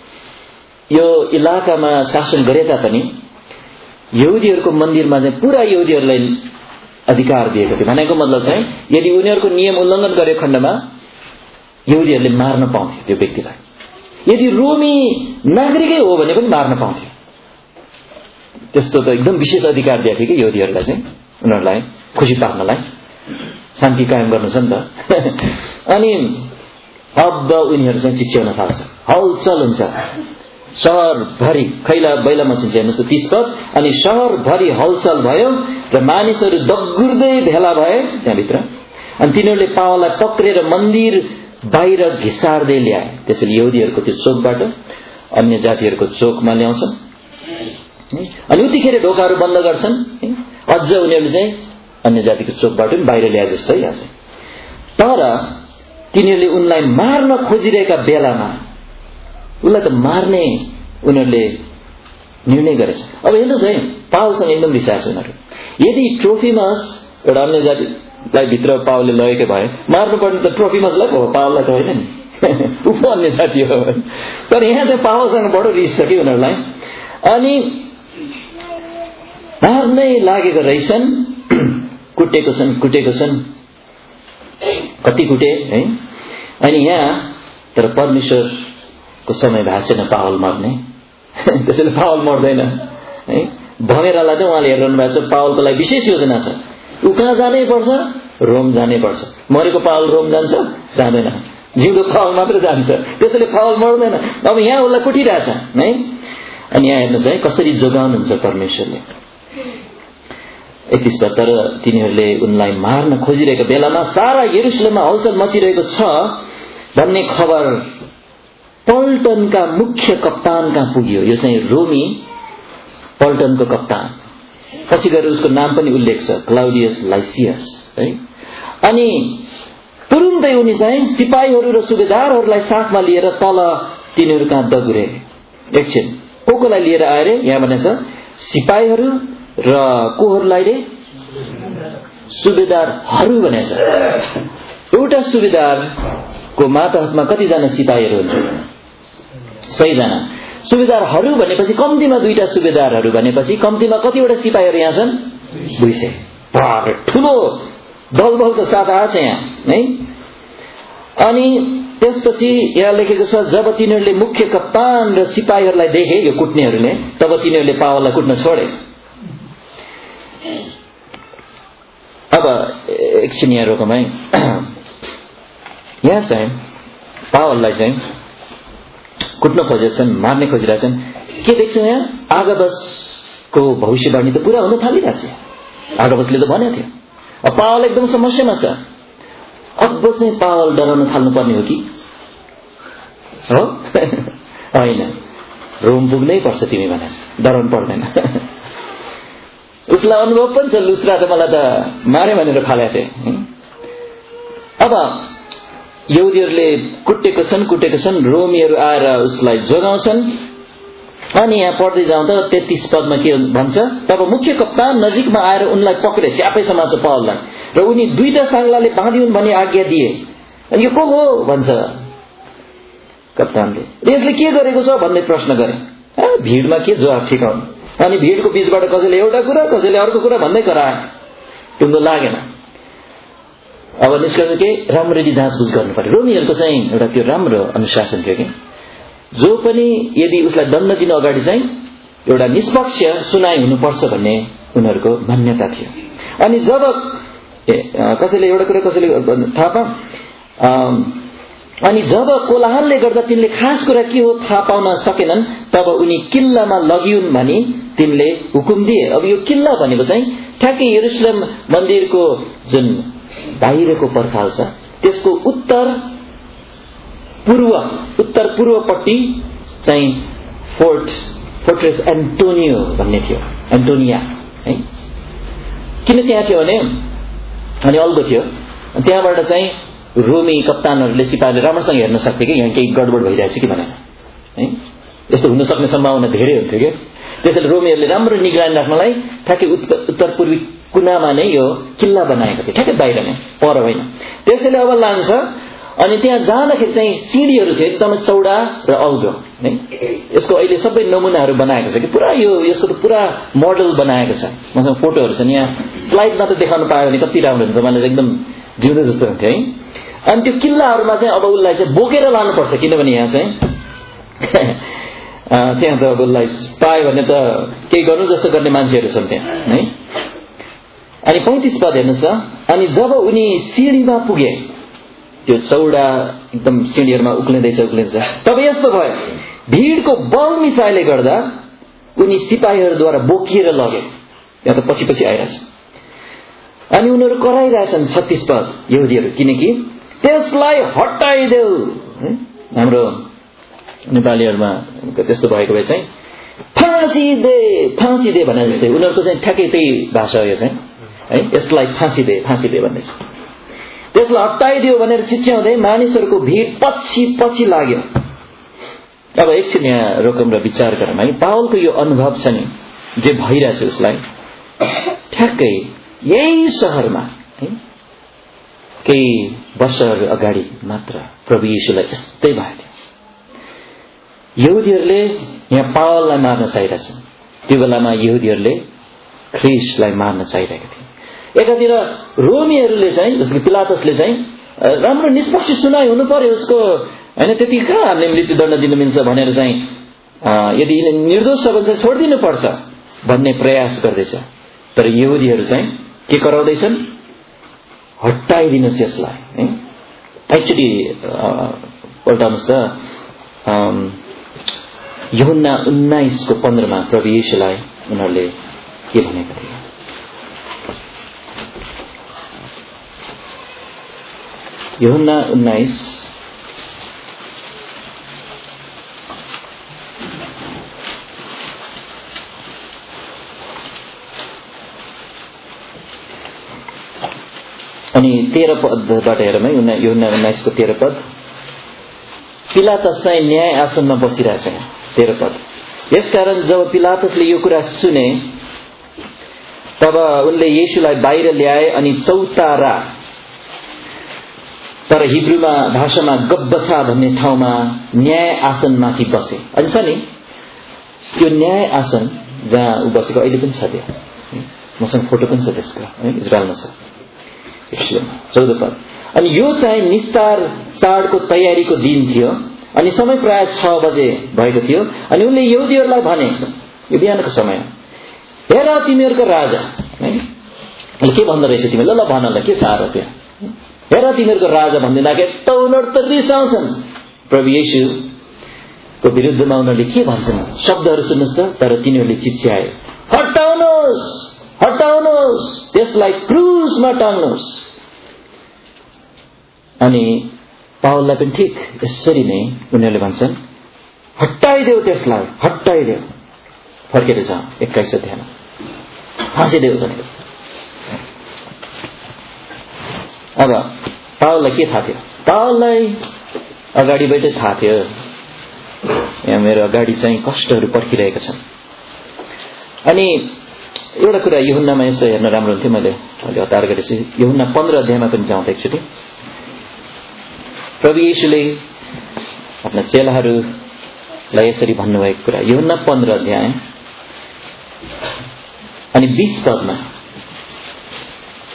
यो इलाकामा शासन गरे तापनि यहुदीहरूको मन्दिरमा चाहिँ पुरा यहुदीहरूलाई अधिकार दिएको थियो। भनेको मतलब चाहिँ यदि उनीहरूको नियम उल्लङ्घन गरे खण्डमा यहुदीहरूले मार्न पाउँथे त्यो व्यक्तिलाई। यदि रोमी नागरिकै हो भने पनि मार्न पाउँथे। त्यस्तो त एकदम विशेष अधिकार दिएको थियो कि यहुदीहरूलाई चाहिँ, उनीहरूलाई खुसी पार्नलाई, शान्ति कायम गर्नु छ नि त। अनि अब उनीहरू चाहिँ चिच्याउन थाल्छ, हलचल हुन्छ सहरभरि, खैला बैला मचिन्छ। हेर्नुहोस् त तीस पद। अनि सहरभरि हलचल भयो र मानिसहरू दगुर्दै भेला भए त्यहाँभित्र। अनि तिनीहरूले पावललाई पक्रेर मन्दिर बाहिर घिसार्दै ल्याए। त्यसैले यहुदीहरूको त्यो चोकबाट अन्य जातिहरूको चोकमा ल्याउँछन्। अनि उतिखेर ढोकाहरू बन्द गर्छन्। अझ उनीहरूले चाहिँ अन्य जातिको चोकबाट पनि बाहिर ल्याए जस्तो यहाँ चाहिँ। तर तिनीहरूले उनलाई मार्न खोजिरहेका बेलामा उसलाई त मार्ने उनीहरूले निर्णय गरेछ। अब हेर्नुहोस् है, पावलसँग एकदम रिसाएछ उनीहरू। यदि ट्रोफिमस एउटा अन्य जातिलाई भित्र पावलले लगेकै भए मार्नु पर्ने त ट्रोफिमसलाई हो, पावललाई त होइन नि, ऊ अन्य जाति हो। तर यहाँ चाहिँ पावलसँग बडो रिस छ कि उनीहरूलाई। अनि मार्नै लागेको रहेछन्, कुटेको छन् कुटेको छन् कति कुटे है। अनि यहाँ तर परमेश्वरको समय भएको छैन पावल मर्ने, त्यसैले पावल मर्दैन है। भँगेरालाई चाहिँ उहाँले हेरिरहनु भएको छ। पावलको लागि विशेष योजना छ, ऊ कहाँ जानै पर्छ? रोम जानै पर्छ। मरेको पावल रोम जान्छ? जाँदैन, जिउँदो पावल मात्र जान्छ। त्यसैले पावल मर्दैन। अब यहाँ उसलाई कुटिरहेछ है। अनि यहाँ हेर्नुहोस् है कसरी जोगाउनुहुन्छ परमेश्वरले। एकतीस पद। तर तिनीहरूले उनलाई मार्न खोजिरहेको बेलामा सारा यरुशलेममा हलचल मचिरहेको छ भन्ने खबर पल्टनका मुख्य कप्तान कहाँ पुग्यो। यो चाहिँ रोमी पल्टनको कप्तान, पछि गएर उसको नाम पनि उल्लेख छ, क्लाउडियस लाइसियस है। अनि तुरुन्तै उनी चाहिँ सिपाहीहरू र सुबेदारहरूलाई साथमा लिएर तल तिनीहरू कहाँ दगुरे। एकछिन को कोलाई लिएर आए रे? यहाँ भनेछ सिपाहीहरू र कोहरूलाई रे? सुबेदारहरू भनेछ। एउटा सुबेदारको मातहतमा कतिजना सिपाहीहरू हुन्छ? सय जना। सुबेदारहरू भनेपछि कम्तीमा दुईटा सुबेदारहरू भनेपछि कम्तीमा कतिवटा सिपाहीहरू यहाँ छन्? दुई सय। ठुलो दलबलको साथ आएछ यहाँ है। अनि त्यसपछि यहाँ लेखेको छ जब तिनीहरूले मुख्य कप्तान र सिपाहीहरूलाई देखे, यो कुट्नेहरूले, तब तिनीहरूले पावललाई कुट्न छोडे। अब एकछिन यहाँ रोकौँ है। यहाँ चाहिँ पावललाई चाहिँ कुट्न खोजेछन्, मार्ने खोजिरहेछन्। के देख्छौँ यहाँ? आगबसको भविष्यवाणी त पुरा हुन थालिरहेछ। आगबसले त भनेको थियो। अब पावल एकदम समस्यामा छ। अब चाहिँ पावल डराउन थाल्नु पर्ने हो कि हो? होइन, रोम पुग्नै पर्छ तिमी भने, डराउनु पर्दैन। उसलाई अनुभव पनि छ, लुच्रा त मलाई त मारे भनेर फालेको थिए। अब यहुदीहरूले कुटेको छन् कुटेको छन् रोमीहरू आएर उसलाई जोगाउँछन्। अनि यहाँ पढ्दै जाउँ त तेत्तीस पदमा के भन्छ? तब मुख्य कप्तान नजिकमा आएर उनलाई पक्रे, च्यापै समात्छ पावललाई, र उनी दुईटा साङ्लाले बाँधिउन् भन्ने आज्ञा दिए। अनि यो को हो भन्छ कप्तानले। यसले के गरेको छ भन्ने प्रश्न गरे। भिडमा के जवाफ ठिकाउनु? अनि भिडको बीचबाट कसैले एउटा कुरा कसैले अर्को कुरा भन्दै कराए। टुङ्गो लागेन। अब निष्कर्ष के राम्ररी जाँचबुझ गर्नु पर्यो। रोमीहरूको चाहिँ एउटा त्यो राम्रो अनुशासन थियो कि जो पनि यदि उसलाई दण्ड दिनु अगाडि चाहिँ एउटा निष्पक्ष सुनाइ हुनुपर्छ भन्ने उनीहरूको मान्यता थियो। अनि जब कसैले एउटा कुरा कसैले थाहा पाऊ अनि जब कोलाहलले गर्दा तिनले खास कुरा के हो थाहा पाउन सकेनन् तब उनी किल्लामा लगिउन् भनी तिनले हुकुम दिए। अब यो किल्ला भनेको चाहिँ ठ्याक्कै यरुशलेम मन्दिरको जुन बाहिरको पर्खाल छ त्यसको उत्तर पूर्व उत्तर पूर्वपट्टि चाहिँ फोर्ट फोर्ट्रेस एन्टोनियो भन्ने थियो, एन्टोनिया है। किन त्यहाँ थियो भने अनि अल्गो थियो, त्यहाँबाट चाहिँ रोमी कप्तानहरूले सिपाहीले राम्रोसँग हेर्न सक्थे कि यहाँ केही गडबड भइरहेछ कि भनेर है। यस्तो हुन सक्ने सम्भावना धेरै हुन्थ्यो कि त्यसैले रोमीहरूले राम्रो निगरानी राख्नलाई ठ्याक्कै उत्तर पूर्वी कुनामा नै यो किल्ला बनाएको थियो, ठ्याक्कै बाहिर नै, पर होइन। त्यसैले अब लान्छ अनि त्यहाँ जाँदाखेरि चाहिँ सिँढीहरू थियो एकदमै चौडा र अल्गो है। यसको अहिले सबै नमुनाहरू बनाएको छ कि पुरा यो यसको त पुरा मोडल बनाएको छ। मसँग फोटोहरू छन्, यहाँ स्लाइडमा त देखाउनु पायो भने कति राम्रो हुन्छ, मलाई एकदम जिउँदो जस्तो हुन्थ्यो है। अनि त्यो किल्लाहरूमा चाहिँ अब उसलाई चाहिँ बोकेर लानुपर्छ किनभने यहाँ चाहिँ त्यहाँ त अब उसलाई पायो भने त केही गर्नु जस्तो गर्ने मान्छेहरू छन् त्यहाँ है। अनि पैंतीस पद हेर्नुहोस् त। अनि जब उनी सिँढीमा पुगे, त्यो चौडा एकदम सिँढीहरूमा उक्लिँदैछ उक्लिँदैछ तब यस्तो भयो भिडको बल मिसाइले गर्दा उनी सिपाहीहरूद्वारा बोकिएर लगे। यहाँ त पछि पछि आइरहेछ अनि उनीहरू कराइरहेछन् छत्तीस पद यहुदीहरू, किनकि त्यसलाई हटाइदेऊ। हाम्रो नेपालीहरूमा त्यस्तो भएको भए चाहिँ फाँसी दे फाँसी दे भने जस्तै उनीहरूको चाहिँ ठ्याक्कै त्यही भाषा हो यो चाहिँ है। यसलाई फाँसी दे फाँसी दे भन्दैछ, त्यसलाई हटाइदियो भनेर चिच्याउँदै मानिसहरूको भिड पछि पछि लाग्यो। अब एकछिन यहाँ रोकौँ र विचार गरौँ है। पावलको यो अनुभव छ नि जे भइरहेछ उसलाई ठ्याक्कै यही शहरमा है केही वर्षहरू अगाडि मात्र प्रभु येशूलाई यस्तै भयो। यहुदीहरूले यहाँ पावललाई मार्न चाहिरहेछन्, त्यो बेलामा यहुदीहरूले ख्रीष्टलाई मार्न चाहिरहेका थिए। एकातिर रोमीहरूले चाहिँ जसले पिलातसले चाहिँ राम्रो निष्पक्ष सुनाइ हुनु पर्यो उसको होइन, त्यति कहाँ हामीले मृत्युदण्ड दिनु मिल्छ भनेर चाहिँ यदि निर्दोष छ भने चाहिँ छोडिदिनु पर्छ भन्ने प्रयास गर्दैछ। तर यहुदीहरू चाहिँ के कराउँदैछन्, हटाइदिनुहोस् यसलाई है। एकचोटि पल्टाउनुहोस् त यूहन्ना उन्नाइस को पन्ध्रमा प्रभु येशूलाई उनीहरूले के भनेका थिए। यूहन्ना उन्नाइस अनि तेह्र पदबाट हेरौँ है। यूहन्ना उन्नाइस को तेह्र पद। पिलातस चाहिँ न्याय आसनमा बसिरहेछ। तेह्र पद। यसकारण जब पिलातसले यो कुरा सुने तब उनले येशूलाई बाहिर ल्याए अनि चौतारा, तर हिब्रूमा भाषामा गब्बथा भन्ने ठाउँमा न्याय आसनमाथि बसे। अनि छ नि त्यो न्याय आसन जहाँ ऊ बसेको अहिले पनि छ, त्यो मसँग फोटो पनि छ त्यसको है, इजरायलमा छ चौध पद। अनि यो चाहिँ निस्तार चाडको तयारीको दिन थियो अनि समय प्राय छ बजे भएको थियो। अनि उनले यहुदीहरूलाई भने, यो बिहानको समय, हेर तिमीहरूको राजा है, के भन्दो रहेछ तिमीले, ल भन ल के साह्रो त्यो, हेर तिमीहरूको राजा भनिदिँदाखेरि तौलट त रिसाउँछन्। प्रभु येशूको विरुद्धमा उनीहरूले के भन्छन् शब्दहरू सुन्नुहोस् त। तर तिनीहरूले चिच्याए, हटाउनुहोस् हटाउनुहोस्, त्यसलाई क्रुसमा टाङ्नुहोस्। अनि पावललाई पनि ठिक यसरी नै उनीहरूले भन्छन्, हटाइदेऊ त्यसलाई, हटाइदेऊ, फर्केर जाऊ, एक्काइस ध्यान, फाँसिदेऊ भनेको। अब पावललाई के थाहा थियो? पावललाई अगाडिबाटै थाहा थियो यहाँ मेरो अगाडि चाहिँ कष्टहरू पर्खिरहेका छन्। अनि एउटा कुरा यूहन्नामा यसो हेर्न राम्रो हुन्थ्यो, मैले अहिले हतार गरेपछि यूहन्ना पन्ध्र अध्यायमा पनि जाउँ त एकचोटि। प्रभु येशूले आफ्ना चेलाहरूलाई यसरी भन्नुभएको कुरा यूहन्ना पन्ध्र अध्याय अनि बीस पदमा,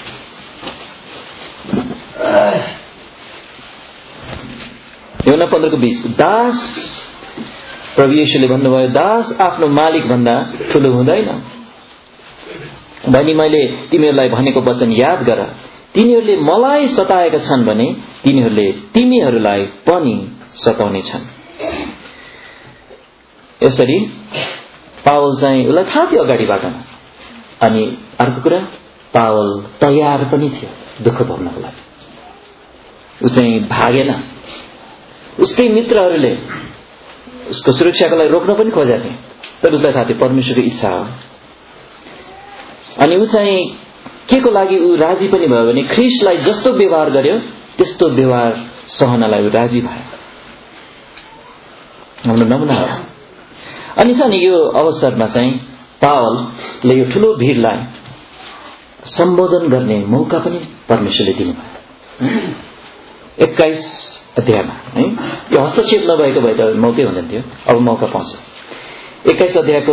योना पन्ध्र को बीस, दास प्रभु येशूले भन्नुभयो दास आफ्नो मालिक भन्दा ठुलो हुँदैन। भनी मैले तिमीहरूलाई भनेको वचन याद गर, तिनीहरूले मलाई सताएका छन् भने तिनीहरूले तिमीहरूलाई पनि सताउने छन्। यसरी पावल चाहिँ उसलाई थाहा थियो अगाडिबाट। अनि अर्को कुरा, पावल तयार पनि थियो दुःख भोग्नको लागि। ऊ चाहिँ भागेन। उसकै मित्रहरूले उसको सुरक्षाको लागि रोक्न पनि खोजेका थिए, तर उसलाई थाहा थियो परमेश्वरको इच्छा हो। अनि ऊ चाहिँ के को लागि ऊ राजी पनि भयो भने ख्रीष्टलाई जस्तो व्यवहार गर्यो त्यस्तो व्यवहार सहनलाई ऊ राजी भयो। हाम्रो नमुना हो। अनि छ नि यो अवसरमा चाहिँ पावलले यो ठुलो भिडलाई सम्बोधन गर्ने मौका पनि परमेश्वरले दिनुभयो। एक्काइस अध्यायमा है, यो हस्तक्षेप नभएको भए त मौकै हुँदैन थियो, अब मौका पाउँछ। एक्काइस अध्यायको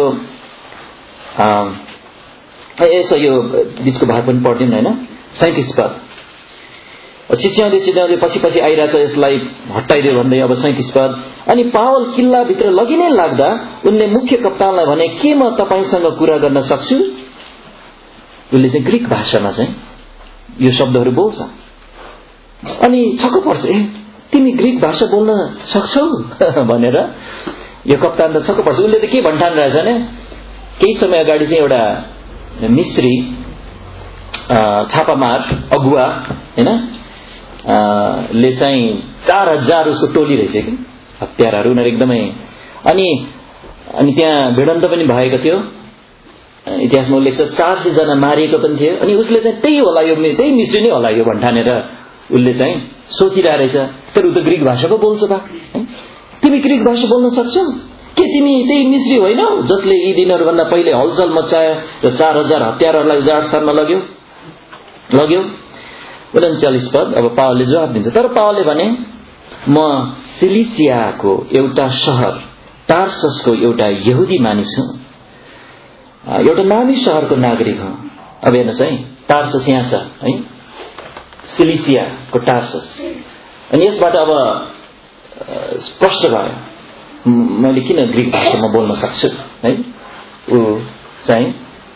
यसो यो बिचको भाग पनि पढ्दिउँ होइन। सैंतिस पद चिच्याउँदै चिच्याउँदै पछि पछि आइरहेछ, यसलाई हटाइदियो भन्दै। अब सैंतिस पद, अनि पावल किल्लाभित्र लगिनै लाग्दा उनले मुख्य कप्तानलाई भने के म तपाईसँग कुरा गर्न सक्छु? उसले चाहिँ ग्रीक भाषामा चाहिँ यो शब्दहरू बोल्छ। अनि छक्क पर्छ, ए तिमी ग्रीक भाषा बोल्न सक्छौ भनेर यो कप्तान त छक्क पर्छ। उसले त के भन्ठान रहेछ भने केही समय अगाडि चाहिँ एउटा मिश्री छापामार अगुवा होइन ले चाहिँ चार हजार उसको टोली रहेछ कि हत्याराहरू उनीहरू एकदमै। अनि अनि त्यहाँ भिडन्त पनि भएको थियो, इतिहासमा उल्लेख छ चार सय जना मारिएको पनि थियो। अनि उसले चाहिँ त्यही होला यो त्यही मिश्री नै होला यो भन्ठानेर उसले चाहिँ सोचिरहेको रहेछ। तर ऊ त ग्रीक भाषा पो बोल्छ बा, तिमी ग्रीक भाषा बोल्न सक्छौ के? तिमी त्यही मिश्री होइनौ जसले यी दिनहरूभन्दा पहिले हलचल मचायो र चार हजार हत्याराहरूलाई जाडस्थानमा लग्यो लग्यो उन्चालिस पद। अब पावलले जवाब दिन्छ, तर पावलले भने म सिलिसियाको एउटा शहर टार्ससको एउटा यहुदी मानिस हुँ, एउटा नामी शहरको नागरिक हुँ। अब हेर्नुहोस् है, टार्सस यहाँ छ है, सिलिसियाको टार्सस। अनि यसबाट अब स्पष्ट भयो मैले किन ग्रीक भाषामा बोल्न सक्छु है। ऊ चाहिँ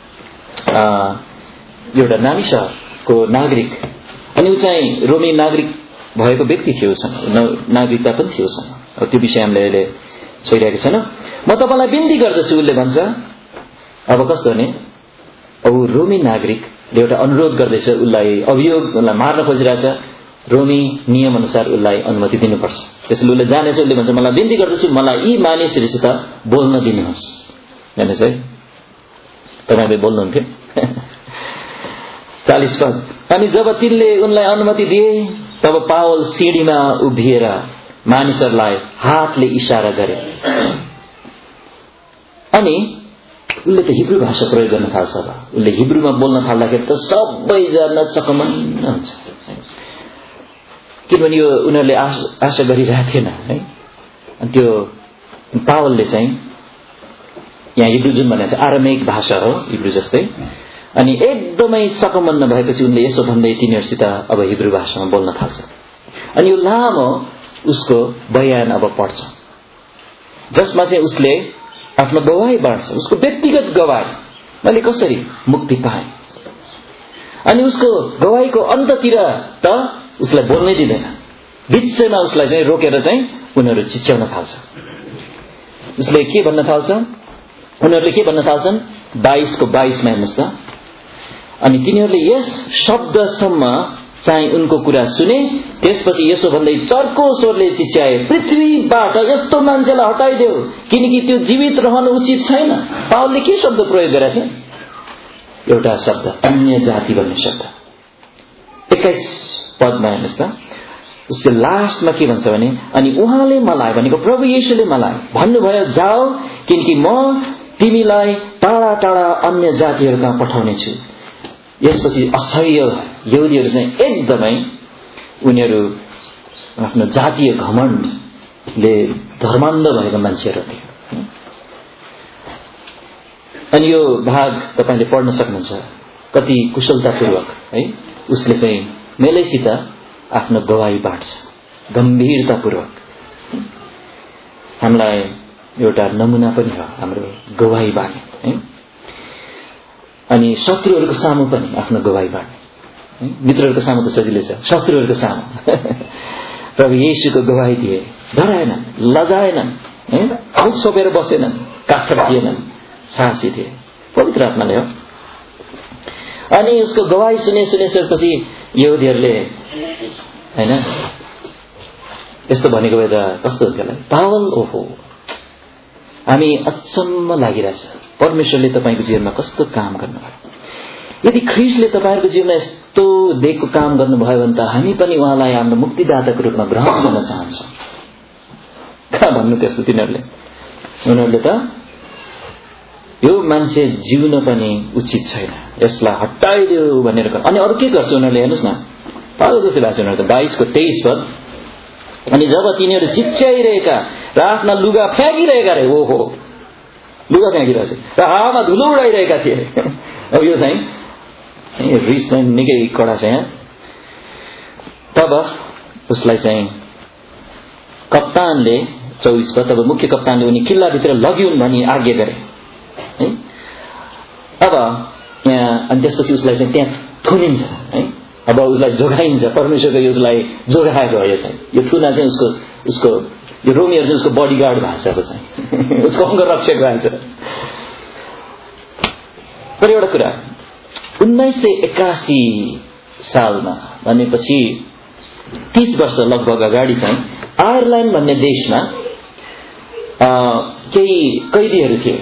एउटा नामी शहरको नागरिक, अनि ऊ चाहिँ रोमी नागरिक भएको व्यक्ति थियो, उसँग नागरिकता पनि थियो उसँग। अब त्यो विषय हामीले अहिले छोइरहेको छैन। म तपाईँलाई बिन्ती गर्दछु उसले भन्छ। अब कस्तो भने अब रोमी नागरिकले एउटा अनुरोध गर्दैछ उसलाई, अभियोग उसलाई मार्न खोजिरहेछ, रोमी नियम अनुसार उसलाई अनुमति दिनुपर्छ। त्यसैले उसले जानेछ, उसले भन्छ मलाई बिन्ती गर्दछु मलाई यी मानिसहरूसित बोल्न दिनुहोस्। हेर्नुहोस् है, तपाईँले बोल्नुहुन्थ्यो। चालीस पद, अनि जब तिनले उनलाई अनुमति दिए तब पावल सिडीमा उभिएर मानिसहरूलाई हातले इशारा गरे। अनि उसले त हिब्रू भाषा प्रयोग गर्न थाल्छ। उसले हिब्रूमा बोल्न थाल्दाखेरि त सबैजना चकमन्न हुन्छ, किनभने यो उनीहरूले आशा गरिरहेको थिएन है। अनि त्यो पावलले चाहिँ यहाँ हिब्रू जुन भनेको छ आरामिक भाषा हो, हिब्रू जस्तै। अनि एकदमै चकमन्न भएपछि उनले यसो भन्दै तिनीहरूसित अब हिब्रू भाषामा बोल्न थाल्छ। अनि यो लामो उसको बयान अब पढ्छ, जसमा चाहिँ उसले आफ्नो गवाही बाँड्छ, उसको व्यक्तिगत गवाही, मैले कसरी मुक्ति पाएँ। अनि उसको गवाहीको अन्ततिर त उसलाई बोल्नै दिँदैन, बिचैमा उसलाई चाहिँ रोकेर चाहिँ उनीहरू चिच्याउन थाल्छ। उसले के भन्न थाल्छ, उनीहरूले के भन्न थाल्छन्, बाइसको बाइसमा हेर्नुहोस् त। अनि तिनीहरूले यस शब्दसम्म चाहिँ उनको कुरा सुने, त्यसपछि यसो भन्दै चर्को स्वरले चिच्याए, पृथ्वीबाट यस्तो मान्छेलाई हटाइदेऊ किनकि त्यो जीवित रहनु उचित छैन। पावलले के शब्द प्रयोग गरेका थिए? एउटा शब्द, अन्य जाति भन्ने शब्द। एक्काइस पदमा हेर्नुहोस् त, उसले लास्टमा के भन्छ भने अनि उहाँले मलाई भनेको प्रभु येशूले मलाई भन्नुभयो जाऊ किनकि म तिमीलाई टाढा टाढा अन्य जातिहरूका पठाउने छु। यसपछि असह्य यहुदीहरू चाहिँ एकदमै उनीहरू आफ्नो जातीय घमण्डले धर्मान्ध भएको मान्छेहरू थिए। अनि यो भाग तपाईले पढ्न सक्नुहुन्छ कति कुशलतापूर्वक है। उसले चाहिँ मेलैसित आफ्नो गवाही बाँड्छ गम्भीरतापूर्वक। हामीलाई एउटा नमुना पनि हो हाम्रो गवाही बाँड्ने है। अनि शत्रुहरूको सामु पनि आफ्नो गवाही बाँड्ने है। मित्रहरूको सामु त सजिलै छ, शत्रुहरूको सामु प्रभु येशूको गवाही दिए, डराएनन्, लजाएनन् है, हात छोपेर बसेनन्, काठर थिएनन्, साहसी थिए, पवित्र आत्माले हो। अनि उसको गवाही सुने सुनेपछि यहुदीहरूले हैन यस्तो भनेको भए त कस्तो हुन्थ्यो होला, पावल ओहो हामी अचम्म लागिरहेछ, परमेश्वरले तपाईँको जीवनमा कस्तो काम गर्नुभयो। यदि ख्रीष्टले तपाईँहरूको जीवनमा यस्तो दिएको काम गर्नुभयो भने त हामी पनि उहाँलाई हाम्रो मुक्तिदाताको रूपमा ग्रहण गर्न चाहन्छौँ। कहाँ भन्नु त्यस्तो तिनीहरूले, उनीहरूले त यो मान्छे जिउन पनि उचित छैन, यसलाई हटाइदियो भनेर। अनि अरू के गर्छ उनीहरूले, हेर्नुहोस् न, पागल जस्तै भएको छ उनीहरू त। बाइसको तेइस पद, अनि जब तिनीहरू चिच्याइरहेका र आफ्ना लुगा फ्याँकिरहेका रहे, ओहो लुगा फ्याँकिरहेछ र हावामा धुलो उडाइरहेका थिए। अब यो चाहिँ रिस चाहिँ निकै कडा छ यहाँ। तब उसलाई चाहिँ कप्तानले, चौबिस पद, तब मुख्य कप्तानले उनी किल्लाभित्र लग्युन् भनी आज्ञा गरे है। अब यहाँ अनि त्यसपछि उसलाई चाहिँ त्यहाँ थुनिन्छ है। अब उसलाई जोगाइन्छ, परमेश्वरको यो उसलाई जोगाएको हो। यो चाहिँ यो थुना चाहिँ उसको उसको यो रोमीहरू चाहिँ उसको बडीगार्ड भएको छ, अब चाहिँ उसको अङ्गरक्षक भएको छ। तर एउटा कुरा, उन्नाइस सय एकासी सालमा भनेपछि तीस वर्ष लगभग अगाडि चाहिँ आयरल्यान्ड भन्ने देशमा केही कैदीहरू थिए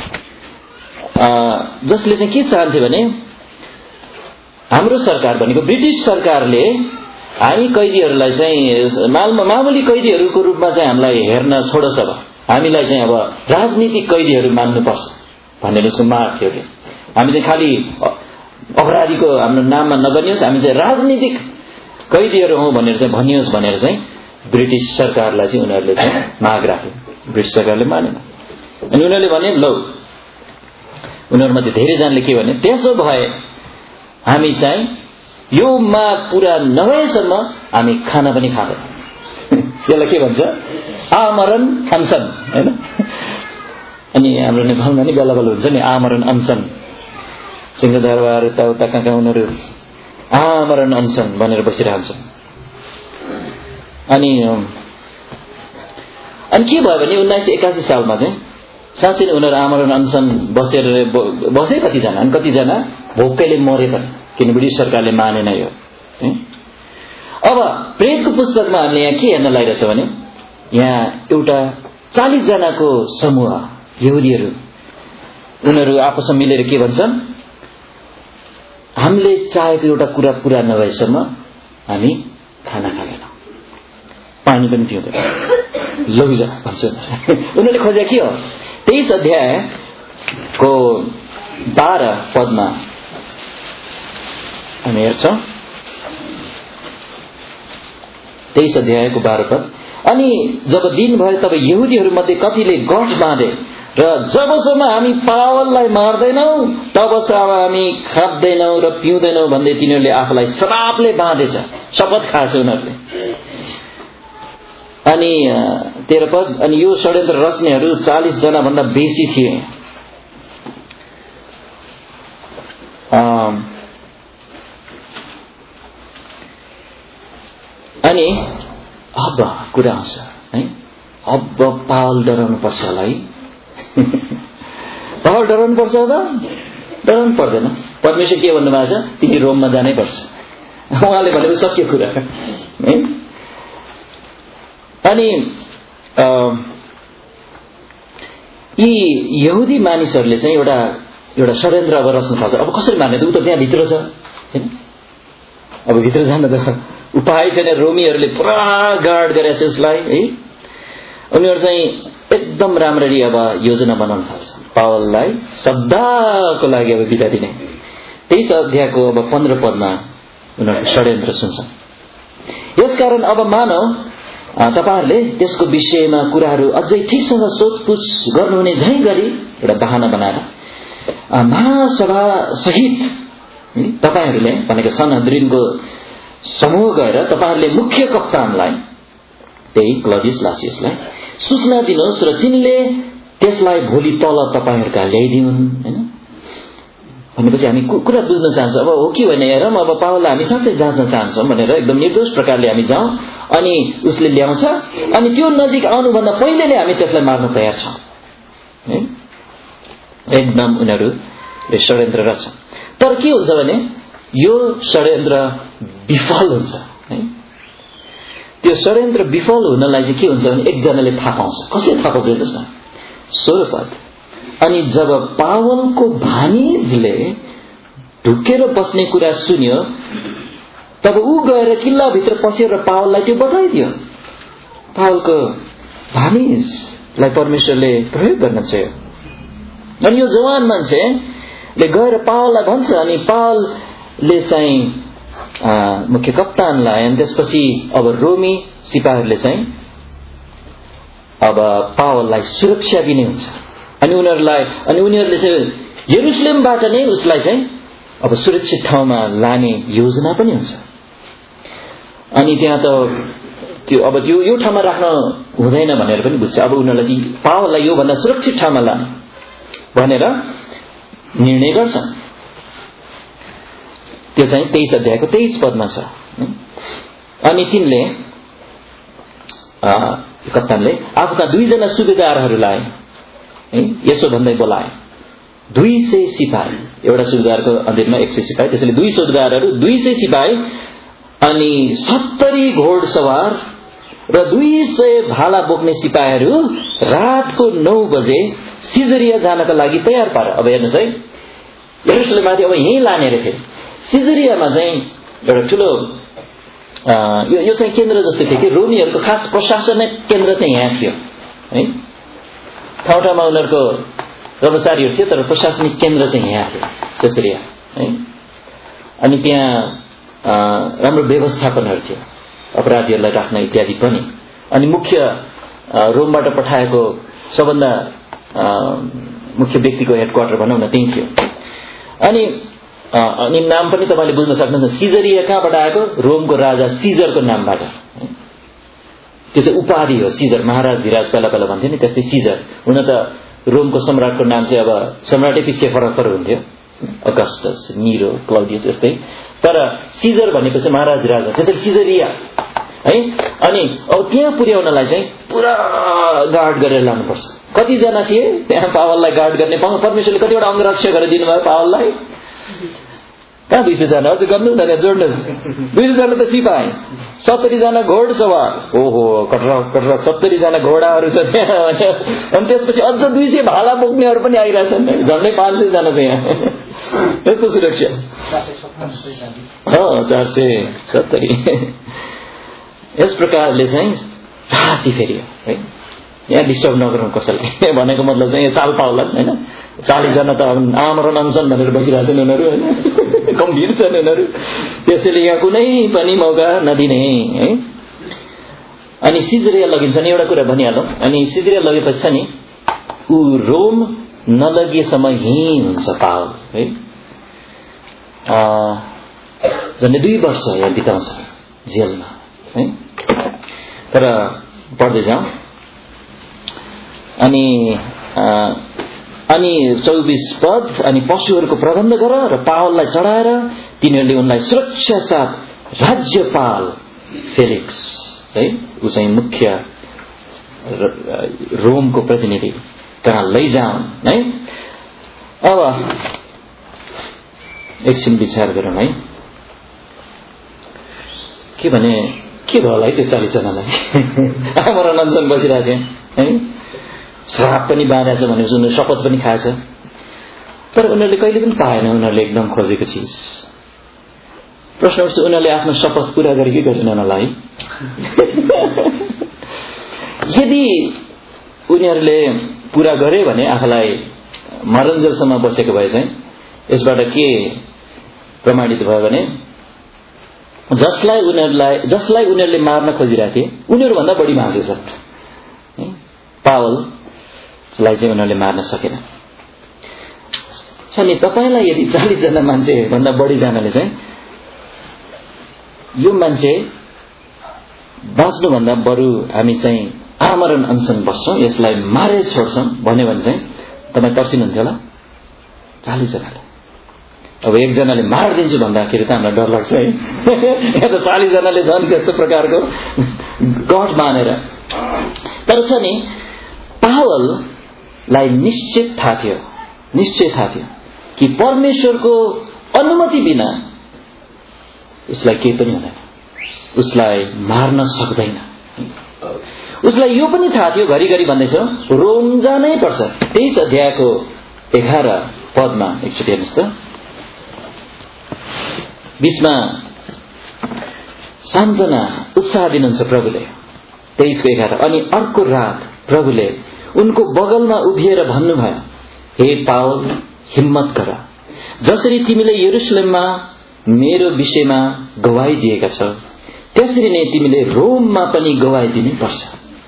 जसले चाहिँ के चाहन्थे भने, हाम्रो सरकार भनेको ब्रिटिस सरकारले हामी कैदीहरूलाई चाहिँ मामुली कैदीहरूको रूपमा चाहिँ हामीलाई हेर्न छोडोस्, अब हामीलाई चाहिँ अब राजनीतिक कैदीहरू मान्नुपर्छ भनेर उसको माग थियो कि हामी चाहिँ खालि अपराधीको हाम्रो नाममा नगर्नियोस्, हामी चाहिँ राजनीतिक कैदीहरू हौँ भनेर चाहिँ भनियोस् भनेर चाहिँ ब्रिटिस सरकारलाई चाहिँ उनीहरूले चाहिँ माग राखे। ब्रिटिस सरकारले मानेन। अनि उनीहरूले भने लौ, उनीहरूमध्ये धेरैजनाले के भने, त्यसो भए हामी चाहिँ यो माग पूरा नभएसम्म हामी खाना पनि खाँदैन। यसलाई के भन्छ, आमरण अनसन हैन। अनि हाम्रो नेपालमा नि बेला बेला हुन्छ नि आमरण अनसन, सिंहदरबार यताउता कहाँ कहाँ उनीहरू आमरण अनसन भनेर बसिरहन्छन्। अनि अनि के भयो भने उन्नाइस सय एकासी सालमा चाहिँ साँच्चै नै उनीहरू आमरण अनसन बसेर बसे कतिजना, अनि कतिजना भोकैले मरे पनि, किन ब्रिटिस सरकारले मानेन यो। अब प्रेतको पुस्तकमा हामीले यहाँ के हेर्न लागिरहेछ भने, यहाँ एउटा चालीस जनाको समूह यहुदीहरू, उनीहरू आपसमा मिलेर के भन्छन्, हामीले चाहेको एउटा कुरा पूरा नभएसम्म हामी खाना खाँदैनौँ, पानी पनि पिउँदैन, लौजा भन्छ। उनीहरूले खोजे के हो, तेइस अध्यायको बाह्र पदमा हामी हेर्छौँ। तेइस अध्यायको बाह्र पद, अनि जब दिन भयो तब यहुदीहरू मध्ये कतिले गठ बाँधे र जबसम्म हामी पावललाई मार्दैनौँ तबसम्म हामी खाँदैनौँ र पिउँदैनौँ भन्दै तिनीहरूले आफूलाई श्रापले बाँधेछ, शपथ खाएछ उनीहरूले। अनि तेह्र पद, अनि यो षड्यन्त्र रच्नेहरू चालीस जना भन्दा बेसी थिए। अनि अब कुरा आउँछ है, अब पावल डराउनु पर्छ होला है। पावल डराउनु पर्छ, अब डराउनु पर्दैन। परमेश्वर के भन्नुभएको छ, तिमी रोममा जानै पर्छ, उहाँले भनेको सत्य कुरा है। अनि यी यहुदी मानिसहरूले चाहिँ एउटा एउटा षड्यन्त्र अब रच्न थाल्छ। अब कसरी मार्ने त, ऊ त त्यहाँ भित्र छ हैन, अब भित्र जान त उपाय छैन। रोमीहरूले पुरा गार्ड गरेछ उसलाई है। उनीहरू चाहिँ एकदम राम्ररी अब योजना बनाउन थाल्छ, पावललाई सदाको लागि अब बिदा दिने। तेइस अध्यायको अब पन्ध्र पदमा उनीहरूको षड्यन्त्र सुन्छन्। यसकारण अब मानौ तपाईहरुले त्यसको विषयमा कुराहरू अझै ठीकसँग सोधपुछ गर्नुहुने झै गरी एउटा बहाना बनाएर महासभा सहित तपाईहरुले भनेको सनहद्रिनको समूह गएर तपाईहरुले मुख्य कप्तानलाई त्यही क्लडियस लासियसलाई सूचना दिनुहोस् र तिनले त्यसलाई भोलि तल तपाईहरुका ल्याइदिउन् हैन भनेपछि हामी कुरा बुझ्न चाहन्छौँ अब हो कि होइन हेरौँ अब पावललाई हामी साँच्चै जाँच्न चाहन्छौँ भनेर एकदम निर्दोष प्रकारले हामी जाउँ अनि उसले ल्याउँछ अनि त्यो नजिक आउनुभन्दा पहिले नै हामी त्यसलाई मार्न तयार छौँ एकदम उनीहरूले षड्यन्त्र गर्छ तर के हुन्छ भने यो षड्यन्त्र विफल हुन्छ है त्यो षड्यन्त्र विफल हुनलाई चाहिँ के हुन्छ भने एकजनाले थाहा पाउँछ कसले थाहा पाउँछ हेर्नुहोस् न सोह्र पद अनि जब पावलको भानिजले ढुकेर बस्ने कुरा सुन्यो तब ऊ गएर किल्लाभित्र पस्यो र पावललाई त्यो बताइदियो पावलको भानिजलाई परमेश्वरले प्रयोग गर्न चाह्यो अनि यो जवान मान्छेले गएर पावललाई भन्छ अनि पावलले चाहिँ मुख्य कप्तानलाई अनि त्यसपछि अब रोमी सिपाहीहरूले चाहिँ अब पावललाई सुरक्षा दिने हुन्छ अनि उनीहरूलाई अनि उनीहरूले चाहिँ यरुशलेमबाट नै उसलाई चाहिँ अब सुरक्षित ठाउँमा लाने योजना पनि हुन्छ अनि त्यहाँ त त्यो अब त्यो यो ठाउँमा राख्न हुँदैन भनेर पनि बुझ्छ अब उनीहरूलाई चाहिँ पावललाई यो भन्दा सुरक्षित ठाउँमा लाने भनेर निर्णय गर्छन् त्यो चाहिँ तेइस अध्यायको तेइस पदमा छ अनि तिनले कप्तानले आफ्ना दुईजना सुबेदारहरूलाई यसो भन्दै बोलाए दुई सय सिपाही एउटा सुबेदारको अधीनमा एक सय सिपाही त्यसैले दुई सुबेदारहरू दुई सय सिपाही अनि सत्तरी घोडसवार र दुई सय भाला बोक्ने सिपाहीहरू रातको नौ बजे सिजरिया जानका लागि तयार पार अब हेर्नुहोस् है यरुशलेममाथि अब यहीँ लाने रहेथे सिजरियामा चाहिँ एउटा ठुलो यो यो चाहिँ केन्द्र जस्तो थियो कि रोमीहरूको खास प्रशासनिक केन्द्र चाहिँ यहाँ थियो है ठाउँ ठाउँमा उनीहरूको कर्मचारीहरू थियो तर प्रशासनिक केन्द्र चाहिँ यहाँ थियो सिजरिया है अनि त्यहाँ राम्रो व्यवस्थापनहरू थियो अपराधीहरूलाई राख्न इत्यादि पनि अनि मुख्य रोमबाट पठाएको सबभन्दा मुख्य व्यक्तिको हेडक्वार्टर भनौँ न त्यही थियो अनि अनि नाम पनि तपाईले बुझ्न सक्नुहुन्छ सिजरिया कहाँबाट आएको रोमको राजा सिजरको नामबाट त्यो चाहिँ उपाधि हो सिजर महाराज धिराज पहिला पहिला भन्थ्यो नि त्यस्तै सिजर हुन त रोमको सम्राटको नाम चाहिँ अब सम्राटै पछि फरक फरक हुन्थ्यो अगस्टस नीरो क्लौडियस यस्तै तर सिजर भनेपछि महाराज धिराज हो त्यसैले सिजरिया है अनि अब त्यहाँ पुर्याउनलाई चाहिँ पुरा गार्ड गरेर लानुपर्छ कतिजना थिए त्यहाँ पावललाई गार्ड गर्ने परमेश्वरले कतिवटा अंगरक्षकहरू दिनुभयो पावललाई कहाँ दुई सय जना अझ गर्नु न जोड्नुहोस् दुई सय जना त सिपाही सत्तरी जना घोडसवार ओहो कटरा कटरा सत्तरी जना घोडाहरू छ त्यहाँ अनि त्यसपछि अझ दुई सय भाला बोक्नेहरू पनि आइरहेछन् झन्डै पाँच सय जना छ यहाँ यस्तो सुरक्षा चार सय सत्तरी यस प्रकारले चाहिँ राति फेरि है यहाँ डिस्टर्ब नगरौँ कसैलाई भनेको मतलब चाहिँ चाल पाउला होइन चालीस जना त आमरण अनसन भनेर बसिरहेछन् उनीहरू होइन गम्भीर छन् उनीहरू त्यसैले यहाँ कुनै पनि मौका नदिने है अनि सिजरिया लगिन्छ नि एउटा कुरा भनिहालौँ अनि सिजरिया लगेपछि नि ऊ रोम नलगिएसम्म यहीँ हुन्छ पावल है झन्डै दुई वर्ष यहाँ बिताउँछ जेलमा है तर पढ्दै जाउँ अनि अनि चौबीस पद अनि पशुहरूको प्रबन्ध गर र पावललाई चढाएर तिनीहरूले उनलाई सुरक्षा साथ राज्यपाल फेलिक्स है ऊ चाहिँ मुख्य रोमको प्रतिनिधि कहाँ लैजाउन् है अब एकछिन विचार गरौँ है के भने के भयो होला है त्यो चालिस जनालाई आमरण अनसन बसिरहेको थियो है श्राप पनि बाँधेछ भने उनीहरूले शपथ पनि खाएछ तर उनीहरूले कहिले पनि पाएन उनीहरूले एकदम खोजेको चिज प्रश्न उठ्छ उनीहरूले आफ्नो शपथ पूरा गरे कि गरेन उनीहरूलाई यदि उनीहरूले पूरा गरे भने आफूलाई मरन्जेलसम्म बसेको भए चाहिँ यसबाट के प्रमाणित भयो भने जसलाई उनीहरूलाई जसलाई उनीहरूले मार्न खोजिरहेको थिए उनीहरूभन्दा बढी बाँचेछ पावललाई चाहिँ उनीहरूले मार्न सकेन छ नि तपाईलाई यदि चालीस जना मान्छे भन्दा बढी जनाले चाहिँ यो मान्छे बाँच्नुभन्दा बरु हामी चाहिँ आमरण अनसन बस्छौं, यसलाई मारे छोड्छौं भन्यो भने चाहिँ तपाईँ तर्सिनुहुन्थ्यो होला चालीस जनाले। अब एकजनाले मारिदिन्छु भन्दाखेरि त हामीलाई डर लाग्छ है। यहाँ त चालीस जनाले झन् त्यस्तो प्रकारको गठ मानेर। तर छ नि पावललाई निश्चित थाहा थियो, निश्चय थाहा थियो कि परमेश्वरको अनुमति बिना उसलाई केही पनि हुँदैन, उसलाई मार्न सक्दैन। उसलाई यो पनि थाहा थियो, घरिघरि भन्दैछ रोम जानै पर्छ। तेइस अध्यायको एघार पदमा एकचोटि हेर्नुहोस् त, बीचमा सान्त्वना उत्साह दिनुहुन्छ प्रभुले। तेइसको एघार, अनि अर्को रात प्रभुले उनको बगलमा उभिएर भन्नुभयो, हे पावल हिम्मत गर, जसरी तिमीले यरुशलेममा मेरो विषयमा गवाही दिएका छौ त्यसरी नै तिमीले रोममा पनि गवाही दिनै पर्छ।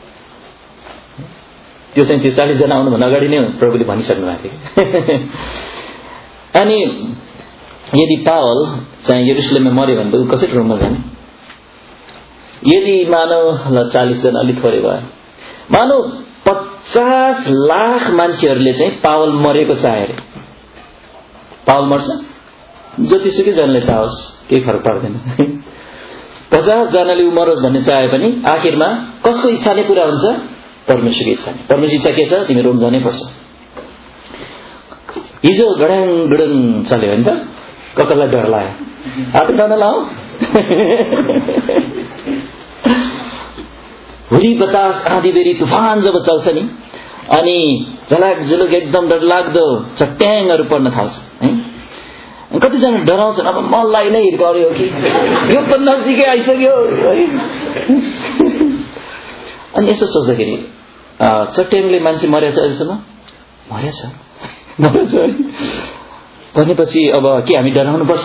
त्यो चाहिँ त्यो चालीस जना आउनुभन्दा अगाडि नै प्रभुले भनिसक्नु भएको थियो। अनि यदि पावल चाहिँ यरुशलेममा मर्यो भने त ऊ कसरी रोममा जाने? यदि मानव ल चालीस जना अलिक थोरै भयो, मानव पचास लाख मान्छेहरूले चाहिँ पावल मरेको चाहे अरे, पावल मर्छ जतिसुकै जनाले चाहोस् केही फरक पर्दैन। पचास जनाले मरोस् भन्ने चाहे पनि आखिरमा कसको इच्छा नै पूरा हुन्छ? परमेश्वरको इच्छा नै। परमेश्वर इच्छा के छ? तिमी रोम जानै पर्छ। हिजो गडाङ गुडङ चल्यो भने त कसैलाई डर लाग्यो, आफै डर लाऊ। हुरी बतास आँधी बेरी तुफान जब चल्छ नि, अनि झलाक झुलुक एकदम डर लाग्दो चट्याङहरू पर्न थाल्छ है। कतिजना डराउँछन्, अब मलाई नै हिर्काउने हो कि यो त नजिकै आइसक्यो है। अनि यसो सोच्दाखेरि चट्याङले मान्छे मरेछ अहिलेसम्म? मरेछ मरेछ है भनेपछि अब के हामी डराउनु पर्छ?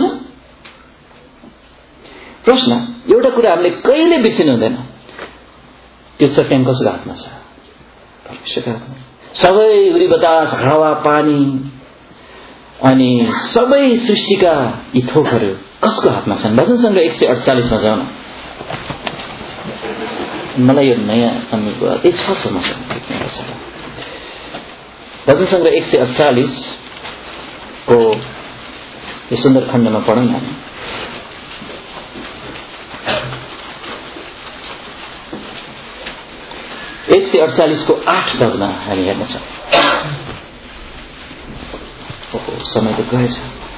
प्रश्न एउटा कुरा हामीले कहिले बिर्सिनु हुँदैन, त्यो चट्याङ कसको हातमा छ? परमेश्वरको हातमा। सबै हुरी बतास हावा पानी अनि सबै सृष्टिका यी थोकहरू कसको हातमा छन्? भजन सङ्ग्रह एक सय अडचालिसमा जाउँ न। मलाई यो नयाँ अनुभव यही छ छ मसँग भजन सङ्ग्रह एक सय अडचालिस को यो सुन्दर खण्डमा पढौँ न। एक सय अडचालिस को आठ पदमा हामी हेर्नेछौँ। ओहो समय त गएछ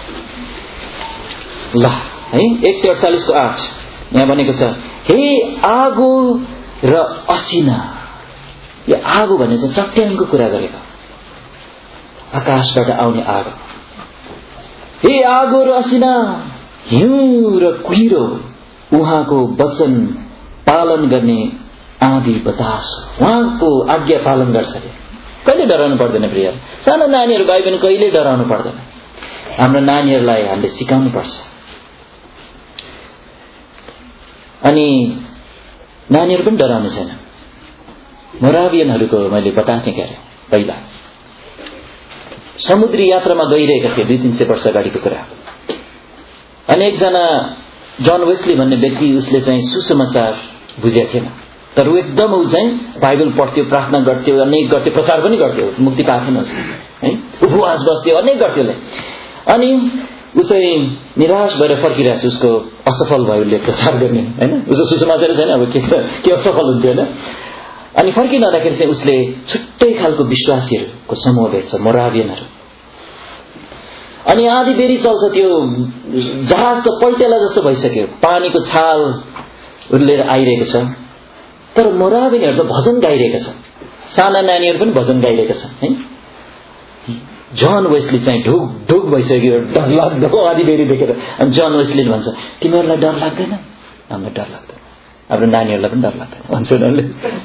ल है। एक सय अडचालिस को आठ यहाँ भनेको छ, हे आगो र असिना। यो आगो भने चाहिँ चट्याङको कुरा गरेको, आकाशबाट आउने आगो। हे आगो र असिना, हिउँ र कुहिरो, उहाँको वचन पालन गर्ने आँधी बतास, उहाँको आज्ञा पालन गर्छ अरे। कहिले डराउनु पर्दैन प्रिय। सानो नानीहरू भाइ बहिनी कहिले डराउनु पर्दैन। हाम्रो नानीहरूलाई हामीले सिकाउनु पर्छ। अनि नानीहरू पनि डराउने छैन। मोराबियनहरूको मैले बताएको थिएँ क्यारे पहिला समुद्री यात्रामा गइरहेका थिए, दुई तीन सय वर्ष अगाडिको कुरा। अनि एकजना जन वेस्ली भन्ने व्यक्ति, उसले चाहिँ सुसमाचार बुझेको थिएन, तर ऊ एकदम ऊ चाहिँ बाइबल पढ्थ्यो, प्रार्थना गर्थ्यो, अनेक गर्थ्यो, प्रचार पनि गर्थ्यो, मुक्ति पाएको थिएन उसले है, उपवास बस्थ्यो, अनेक गर्थ्यो। अनि ऊ चाहिँ निराश भएर फर्किरहेछ, उसको असफल भयो उसले प्रचार गर्ने होइन, उसको सुसमाचार छैन, अब के के असफल हुन्थ्यो होइन। अनि फर्किँदाखेरि चाहिँ उसले छुट्टै खालको विश्वासीहरूको समूह भेट्छ, मोराबियनहरू। अनि आधी बेरी चल्छ, त्यो जहाज त पल्टेला जस्तो भइसक्यो, पानीको छाल उर्लेर आइरहेको छ, तर मोराबियनहरू त भजन गाइरहेका छन्, साना नानीहरू पनि भजन गाइरहेका छन् है। जन वेस्ली चाहिँ ढुक ढुक भइसक्यो, डर लाग्दो आधी बेरी देखेर। अनि जन वेस्लीले भन्छ, तिमीहरूलाई डर लाग्दैन? हामीलाई डर लाग्दैन, हाम्रो नानीहरूलाई पनि डर लाग्दैन भन्छ उनीहरूले।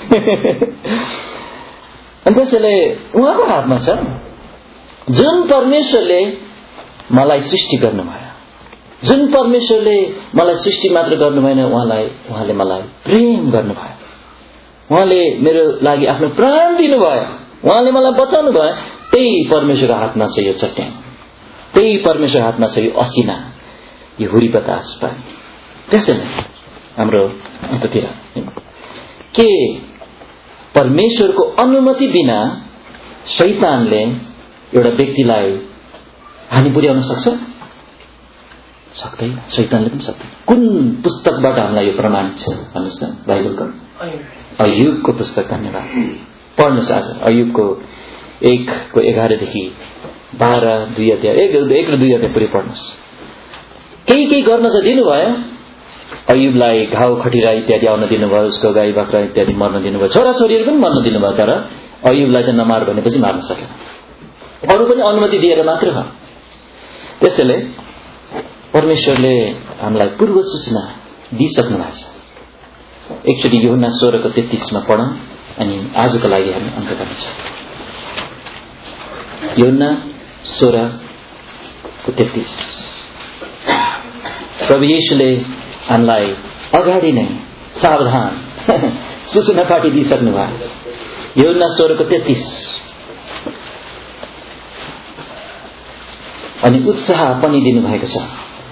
अनि त्यसैले उहाँको हातमा छ, जुन परमेश्वरले मलाई सृष्टि गर्नुभयो, जुन परमेश्वरले मलाई सृष्टि मात्र गर्नु भएन, उहाँलाई उहाँले मलाई प्रेम गर्नुभयो, उहाँले मेरो लागि आफ्नो प्राण दिनुभयो, उहाँले मलाई बचाउनु भयो। त्यही परमेश्वरको हातमा छ यो चट्याङ, त्यही परमेश्वरको हातमा छ यो असिना, यो हुरी बतास पानी। त्यसैले हाम्रो अन्ततिर के परमेश्वरको अनुमति बिना शैतानले एउटा व्यक्तिलाई हानि पुर्याउन सक्छ? सक्दैन। शैतानले पनि सक्दैन। कुन पुस्तकबाट हामीलाई यो प्रमाणित छ भन्नुहोस् न? बाइबलको अयुबको पुस्तक। धन्यवाद। पढ्नुहोस् आज अयुबको एकको एघारदेखि बाह्र दुई अध्याय एक एक र दुई अध्याय पुरै पढ्नुहोस्। केही केही गर्न त दिनुभयो, अयुबलाई घाउ खटिरा इत्यादि आउन दिनुभयो, उसको गाई बाख्रा इत्यादि मर्न दिनुभयो, छोराछोरीहरू पनि मर्न दिनुभयो, तर अयुबलाई चाहिँ नमार भनेपछि मार्न सकेन। अरू पनि अनुमति दिएर मात्र हो। त्यसैले परमेश्वरले हामीलाई पूर्व सूचना दिइसक्नु भएको छ। एकचोटि यूहन्ना सोह्रको तेत्तीसमा पढौँ अनि आजको लागि हामी अन्त गर्नेछौँ। यूहन्ना सोह्रको तेत्तीस। प्रभु येशूले हामीलाई अगाडि नै सावधान सूचना पाठी दिइसक्नु भयो। यूहन्ना सोह्रको तेत्तीस। अनि उत्साह पनि दिनुभएको छ।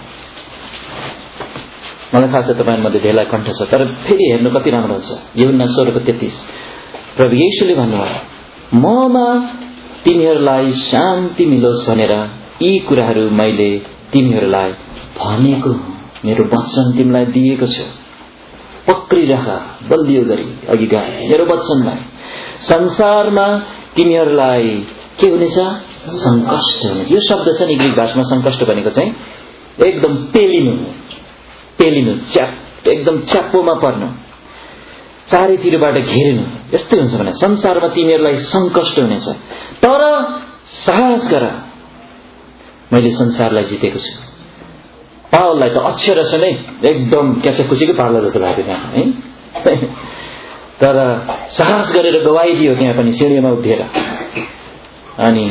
मलाई थाहा छ तपाईँमध्ये धेरैलाई कण्ठ छ, तर फेरि हेर्नु कति राम्रो हुन्छ। यूहन्ना सोह्रको तेत्तीस। प्रभु येशूले भन्नुभयो, ममा तिमीहरूलाई शान्ति मिलोस् भनेर यी कुराहरू मैले तिमीहरूलाई भनेको हुँ। मेरो वचन तिमीलाई दिएको छु। पक्रिरह, बलियो गरी अघि गा मेरो वचनलाई। संसारमा तिमीहरूलाई के हुनेछ? संकष्ट हुनेछ। यो शब्द छ नि ग्रीक भाषामा संकष्ट भनेको चाहिँ एकदम पेलिनु, पेलिनु, च्याप एकदम च्याप्पोमा पर्नु, चारैतिरबाट घेरिनु, यस्तै हुन्छ भने संसारमा तिमीहरूलाई संकष्ट हुनेछ, तर साहस गर, मैले संसारलाई जितेको छु। पावललाई त अक्षरश नै एकदम क्याचकुचीकै पार्ला जस्तो लाग्यो त्यहाँ है, तर साहस गरेर गवाई दियो त्यहाँ पनि सिँढीमा उभिएर। अनि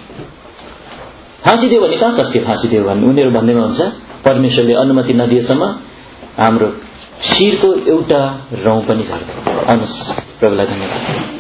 फाँसी दियो भने कहाँ सत्य फाँसी दियो भने उनीहरू भन्दैमा हुन्छ परमेश्वरले अनुमति नदिएसम्म हाम्रो शिरको एउटा रौँ पनि झर्दैन। आउनुहोस्, प्रभुलाई धन्यवाद।